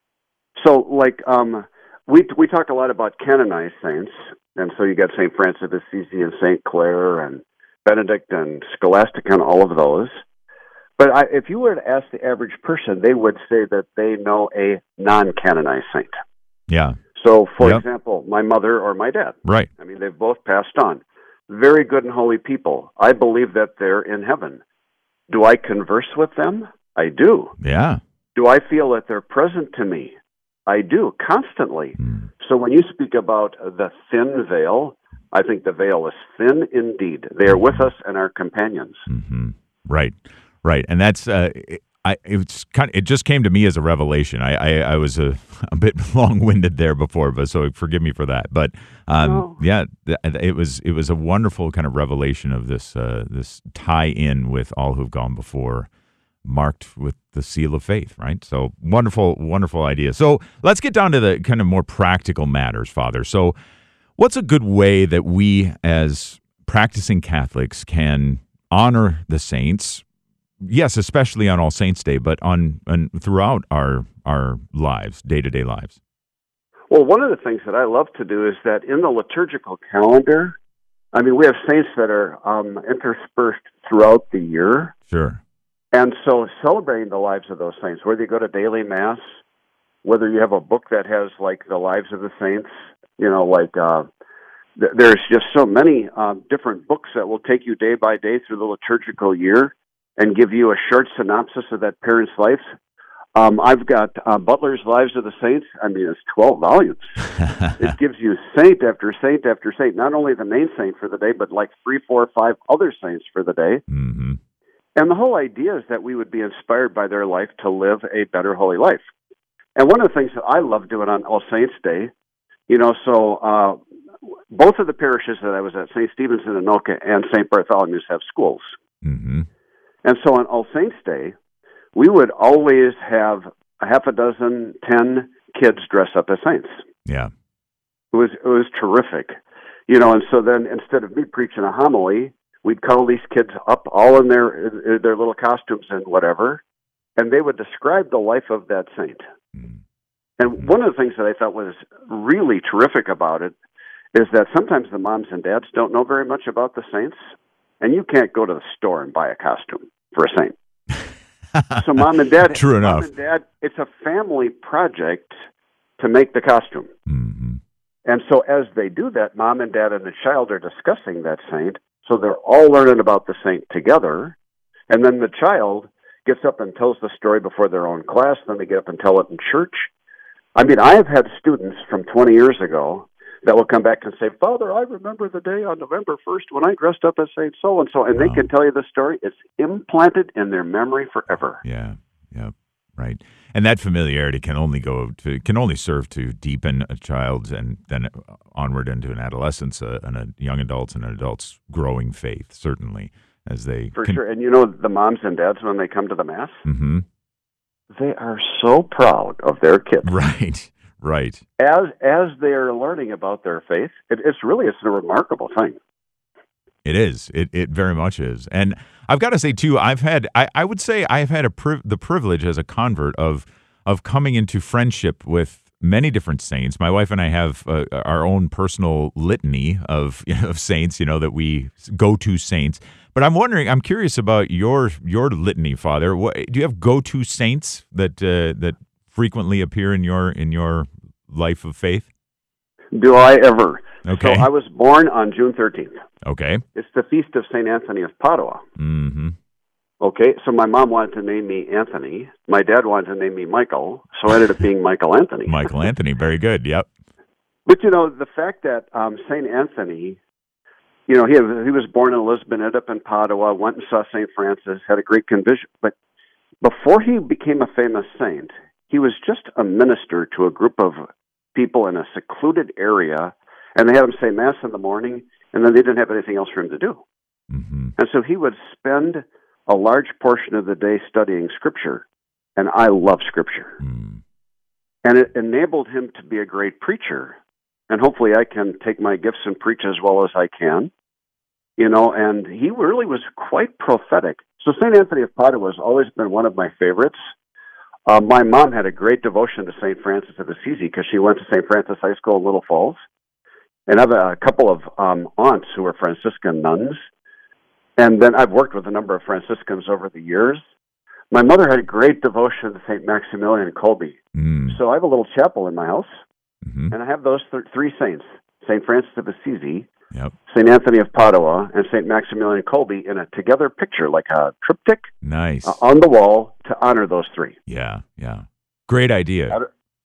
So like um, we we talk a lot about canonized saints. And so you got Saint Francis of Assisi and Saint Clare and Benedict and Scholastica and all of those. But I, if you were to ask the average person, they would say that they know a non-canonized saint. Yeah. So, for yep. example, my mother or my dad. Right. I mean, they've both passed on. Very good and holy people. I believe that they're in heaven. Do I converse with them? I do. Yeah. Do I feel that they're present to me? I do, constantly. Mm. So when you speak about the thin veil, I think the veil is thin indeed. They are with us and our companions. Mm-hmm. Right, right. And that's, uh, I, it's kind of, it just came to me as a revelation. I, I, I was a, a bit long-winded there before, but so forgive me for that. But um, oh. yeah, it was it was a wonderful kind of revelation of this uh, this tie-in with all who've gone before, marked with the seal of faith, right? So wonderful, wonderful idea. So let's get down to the kind of more practical matters, Father. So what's a good way that we as practicing Catholics can honor the saints? Yes, especially on All Saints' Day, but on, on throughout our our lives, day-to-day lives. Well, one of the things that I love to do is that in the liturgical calendar, I mean, we have saints that are um, interspersed throughout the year. Sure. And so celebrating the lives of those saints, whether you go to daily mass, whether you have a book that has like the lives of the saints, you know, like uh, th- there's just so many uh, different books that will take you day by day through the liturgical year and give you a short synopsis of that parent's life. Um, I've got uh, Butler's Lives of the Saints. I mean, it's twelve volumes. It gives you saint after saint after saint, not only the main saint for the day, but like three, four, five other saints for the day. Mm-hmm. And the whole idea is that we would be inspired by their life to live a better holy life. And one of the things that I love doing on All Saints' Day, you know, so uh, both of the parishes that I was at, Saint Stephen's in Anoka and Saint Bartholomew's, have schools. Mm-hmm. And so on All Saints' Day, we would always have a half a dozen, ten kids dress up as saints. Yeah. It was it was terrific. You know, and so then instead of me preaching a homily, we'd call these kids up all in their their little costumes and whatever, and they would describe the life of that saint. Mm. And one of the things that I thought was really terrific about it is that sometimes the moms and dads don't know very much about the saints, and you can't go to the store and buy a costume for a saint. So mom and dad, True mom enough. and dad, it's a family project to make the costume. Mm-hmm. And so as they do that, mom and dad and the child are discussing that saint. So they're all learning about the saint together. And then the child gets up and tells the story before their own class. Then they get up and tell it in church. I mean, I have had students from twenty years ago that will come back and say, Father, I remember the day on November first when I dressed up as Saint so-and-so. And wow. they can tell you the story. It's implanted in their memory forever. Yeah, yeah, right. And that familiarity can only go to, can only serve to deepen a child's and then onward into an adolescence uh, and a young adults and an adult's growing faith, certainly, as they... For can... sure. And you know, the moms and dads, when they come to the Mass, mm-hmm. they are so proud of their kids. Right. Right. As as they are learning about their faith, it, it's really it's a remarkable thing. It is. It it very much is. And I've got to say too, I've had I, I would say I've had a priv- the privilege as a convert of of coming into friendship with many different saints. My wife and I have uh, our own personal litany of you know, of saints, you know, that we go to saints. But I'm wondering, I'm curious about your your litany, Father. What, do you have go-to saints that uh, that frequently appear in your in your life of faith? Do I ever? Okay. So I was born on June thirteenth. Okay. It's the feast of Saint Anthony of Padua. Mm-hmm. Okay, so my mom wanted to name me Anthony. My dad wanted to name me Michael, so I ended up being Michael Anthony. Michael Anthony, very good, yep. But, you know, the fact that um, Saint Anthony, you know, he, he was born in Lisbon, ended up in Padua, went and saw Saint Francis, had a great conviction. But before he became a famous saint, he was just a minister to a group of people in a secluded area, and they had him say Mass in the morning, and then they didn't have anything else for him to do. Mm-hmm. And so he would spend a large portion of the day studying Scripture, and I love Scripture. Mm. And it enabled him to be a great preacher, and hopefully I can take my gifts and preach as well as I can, you know, and he really was quite prophetic. So Saint Anthony of Padua has always been one of my favorites. Uh, my mom had a great devotion to Saint Francis of Assisi because she went to Saint Francis High School in Little Falls, and I have a couple of um, aunts who were Franciscan nuns. And then I've worked with a number of Franciscans over the years. My mother had a great devotion to Saint Maximilian Kolbe. Mm. So I have a little chapel in my house, mm-hmm. and I have those th- three saints, Saint Francis of Assisi, yep. Saint Anthony of Padua, and Saint Maximilian Kolbe in a together picture, like a triptych, nice. uh, on the wall to honor those three. Yeah, yeah. Great idea.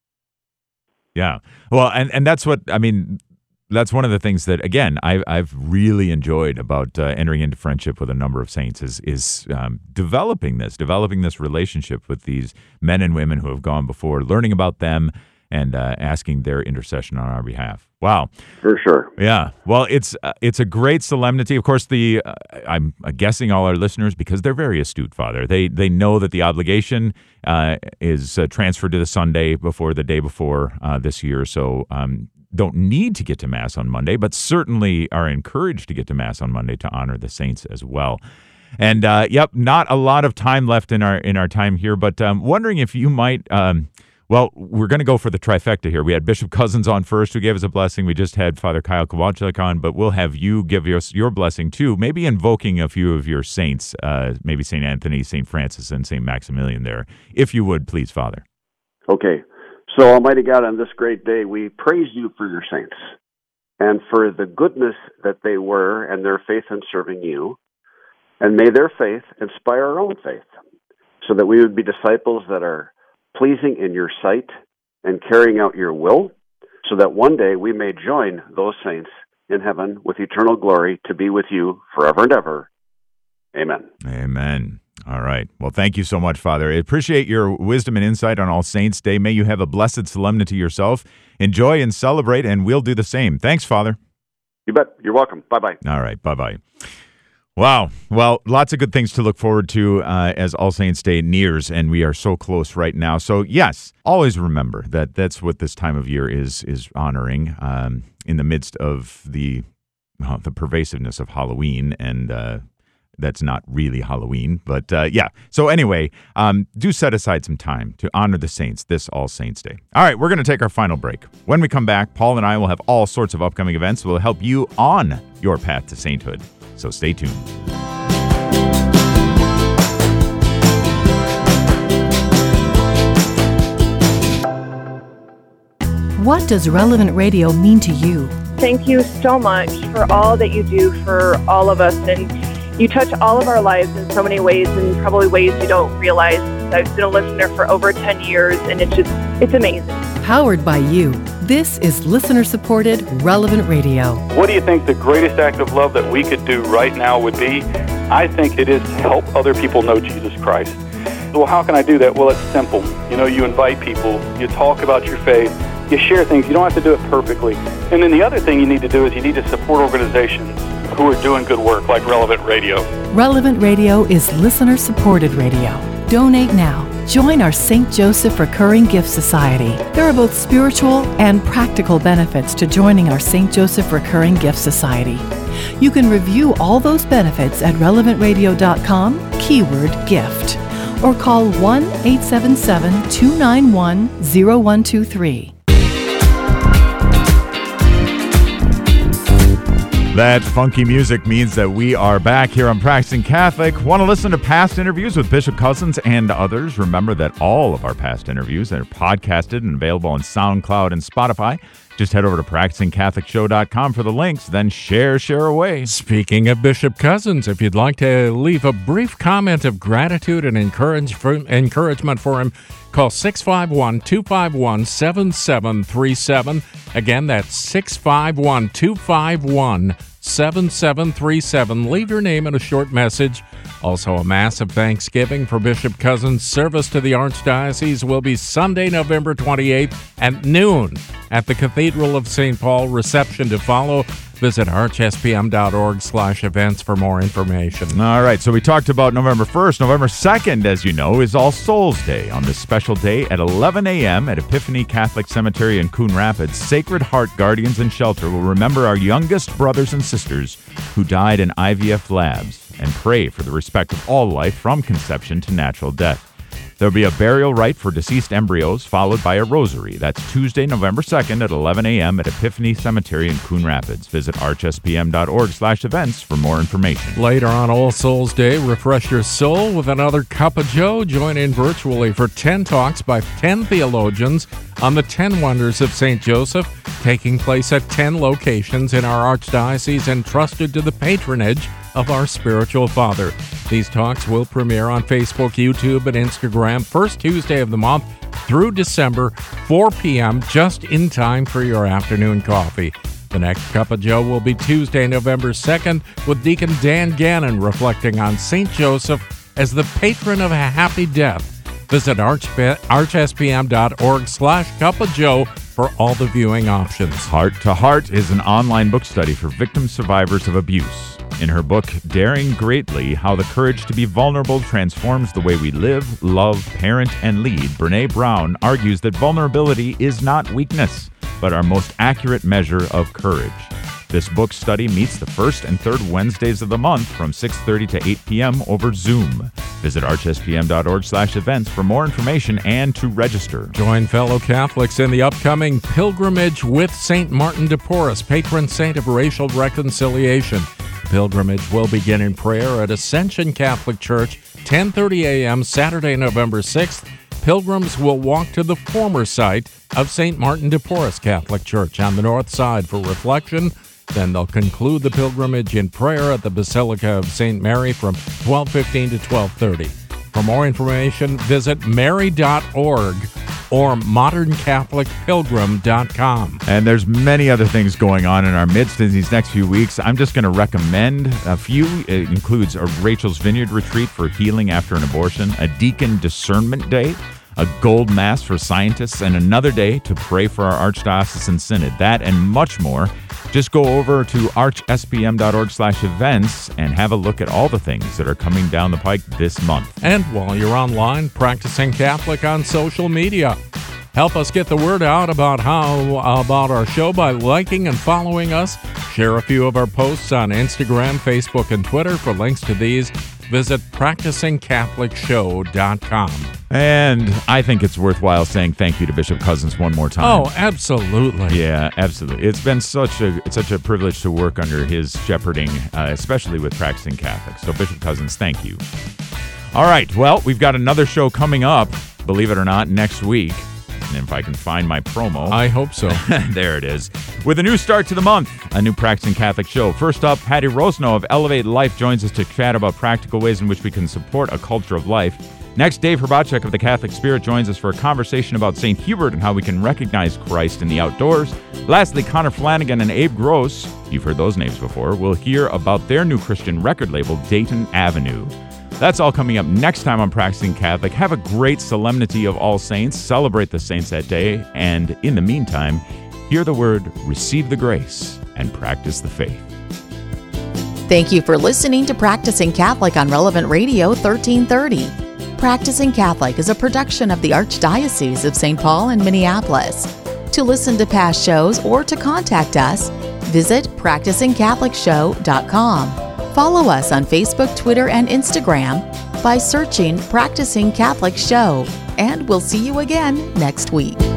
Yeah. Well, and, and that's what, I mean, that's one of the things that, again, I've, I've really enjoyed about uh, entering into friendship with a number of saints is is um, developing this, developing this relationship with these men and women who have gone before, learning about them and uh, asking their intercession on our behalf. Wow. For sure. Yeah. Well, it's uh, it's a great solemnity. Of course, the uh, I'm guessing all our listeners, because they're very astute, Father, they they know that the obligation uh, is uh, transferred to the Sunday before the day before uh, this year. So um don't need to get to Mass on Monday, but certainly are encouraged to get to Mass on Monday to honor the saints as well. And uh, yep, not a lot of time left in our in our time here, but um, wondering if you might. Um, well, we're going to go for the trifecta here. We had Bishop Cousins on first, who gave us a blessing. We just had Father Kyle Kowalczyk on, but we'll have you give us your blessing too. Maybe invoking a few of your saints, uh, maybe Saint Anthony, Saint Francis, and Saint Maximilian there, if you would, please, Father. Okay. So, Almighty God, on this great day, we praise you for your saints and for the goodness that they were and their faith in serving you. And may their faith inspire our own faith so that we would be disciples that are pleasing in your sight and carrying out your will, so that one day we may join those saints in heaven with eternal glory to be with you forever and ever. Amen. Amen. All right. Well, thank you so much, Father. I appreciate your wisdom and insight on All Saints' Day. May you have a blessed solemnity yourself. Enjoy and celebrate, and we'll do the same. Thanks, Father. You bet. You're welcome. Bye-bye. All right. Bye-bye. Wow. Well, lots of good things to look forward to uh, as All Saints' Day nears, and we are so close right now. So, yes, always remember that that's what this time of year is is honoring um, in the midst of the, well, the pervasiveness of Halloween and uh that's not really Halloween, but uh, yeah. So anyway, um, do set aside some time to honor the saints this All Saints Day. All right, we're going to take our final break. When we come back, Paul and I will have all sorts of upcoming events that will help you on your path to sainthood. So stay tuned. What does Relevant Radio mean to you? Thank you so much for all that you do for all of us, and you touch all of our lives in so many ways, and probably ways you don't realize. I've been a listener for over ten years, and it's just, it's amazing. Powered by you. This is listener-supported Relevant Radio. What do you think the greatest act of love that we could do right now would be? I think it is to help other people know Jesus Christ. Well, how can I do that? Well, it's simple. You know, you invite people, you talk about your faith, you share things. You don't have to do it perfectly. And then the other thing you need to do is you need to support organizations who are doing good work, like Relevant Radio. Relevant Radio is listener-supported radio. Donate now join our Saint Joseph Recurring Gift Society. There are both spiritual and practical benefits to joining our Saint Joseph Recurring Gift Society. You can review all those benefits at relevant radio dot com, keyword gift, or call one eight seven seven, two nine one, zero one two three. That funky music means that we are back here on Practicing Catholic. Want to listen to past interviews with Bishop Cozzens and others? Remember that all of our past interviews are podcasted and available on SoundCloud and Spotify. Just head over to practicing catholic show dot com for the links, then share, share away. Speaking of Bishop Cozzens, if you'd like to leave a brief comment of gratitude and encourage for, encouragement for him, call six five one, two five one, seven seven three seven. Again, that's six five one, two five one, seven seven three seven. Leave your name and a short message. Also, a massive Thanksgiving for Bishop Cozzens. Service to the Archdiocese will be Sunday, November twenty-eighth at noon at the Cathedral of Saint Paul. Reception to follow. Visit arch s p m dot org slash events for more information. All right, so we talked about November first. November second, as you know, is All Souls Day. On this special day at eleven a.m. at Epiphany Catholic Cemetery in Coon Rapids, Sacred Heart Guardians and Shelter will remember our youngest brothers and sisters who died in I V F labs and pray for the respect of all life from conception to natural death. There will be a burial rite for deceased embryos, followed by a rosary. That's Tuesday, November second at eleven a.m. at Epiphany Cemetery in Coon Rapids. Visit arch s p m dot org slash events for more information. Later on All Souls Day, refresh your soul with another Cup of Joe. Join in virtually for ten talks by ten theologians on the ten wonders of Saint Joseph, taking place at ten locations in our archdiocese and trusted to the patronage of our spiritual father. These talks will premiere on Facebook, YouTube, and Instagram first Tuesday of the month through December, four p.m., just in time for your afternoon coffee. The next Cup of Joe will be Tuesday, November second, with Deacon Dan Gannon reflecting on Saint Joseph as the patron of a happy death. Visit arch s p m dot org slash cup of joe for all the viewing options. Heart to Heart is an online book study for victim survivors of abuse. In her book, Daring Greatly, How the Courage to be Vulnerable Transforms the Way We Live, Love, Parent, and Lead, Brene Brown argues that vulnerability is not weakness, but our most accurate measure of courage. This book study meets the first and third Wednesdays of the month from six thirty to eight p.m. over Zoom. Visit arch s p m dot org slash events for more information and to register. Join fellow Catholics in the upcoming Pilgrimage with Saint Martin de Porres, patron saint of racial reconciliation. Pilgrimage will begin in prayer at Ascension Catholic Church, ten thirty a.m. Saturday, November sixth. Pilgrims will walk to the former site of Saint Martin de Porres Catholic Church on the north side for reflection. Then they'll conclude the pilgrimage in prayer at the Basilica of Saint Mary from twelve fifteen to twelve thirty. For more information, visit mary dot org or modern catholic pilgrim dot com. And there's many other things going on in our midst in these next few weeks. I'm just going to recommend a few. It includes a Rachel's Vineyard retreat for healing after an abortion, a Deacon Discernment Day, a Gold Mass for scientists, and another day to pray for our Archdiocesan Synod. That and much more. Just go over to arch s p m dot org slash events and have a look at all the things that are coming down the pike this month. And while you're online, Practicing Catholic on social media. Help us get the word out about how about our show by liking and following us. Share a few of our posts on Instagram, Facebook, and Twitter. For links to these, visit practicing catholic show dot com. And I think it's worthwhile saying thank you to Bishop Cozzens one more time. Oh, absolutely. Yeah, absolutely. It's been such a it's such a privilege to work under his shepherding, uh, especially with Practicing Catholics. So, Bishop Cozzens, thank you. All right, well, we've got another show coming up, believe it or not, next week. And if I can find my promo. I hope so. There it is. With a new start to the month, a new Practicing Catholic show. First up, Patty Rosno of Elevate Life joins us to chat about practical ways in which we can support a culture of life. Next, Dave Herbacek of the Catholic Spirit joins us for a conversation about Saint Hubert and how we can recognize Christ in the outdoors. Lastly, Connor Flanagan and Abe Gross, you've heard those names before, will hear about their new Christian record label, Dayton Avenue. That's all coming up next time on Practicing Catholic. Have a great Solemnity of All Saints. Celebrate the saints that day. And in the meantime, hear the word, receive the grace, and practice the faith. Thank you for listening to Practicing Catholic on Relevant Radio thirteen thirty. Practicing Catholic is a production of the Archdiocese of Saint Paul in Minneapolis. To listen to past shows or to contact us, visit practicing catholic show dot com. Follow us on Facebook, Twitter, and Instagram by searching Practicing Catholic Show. And we'll see you again next week.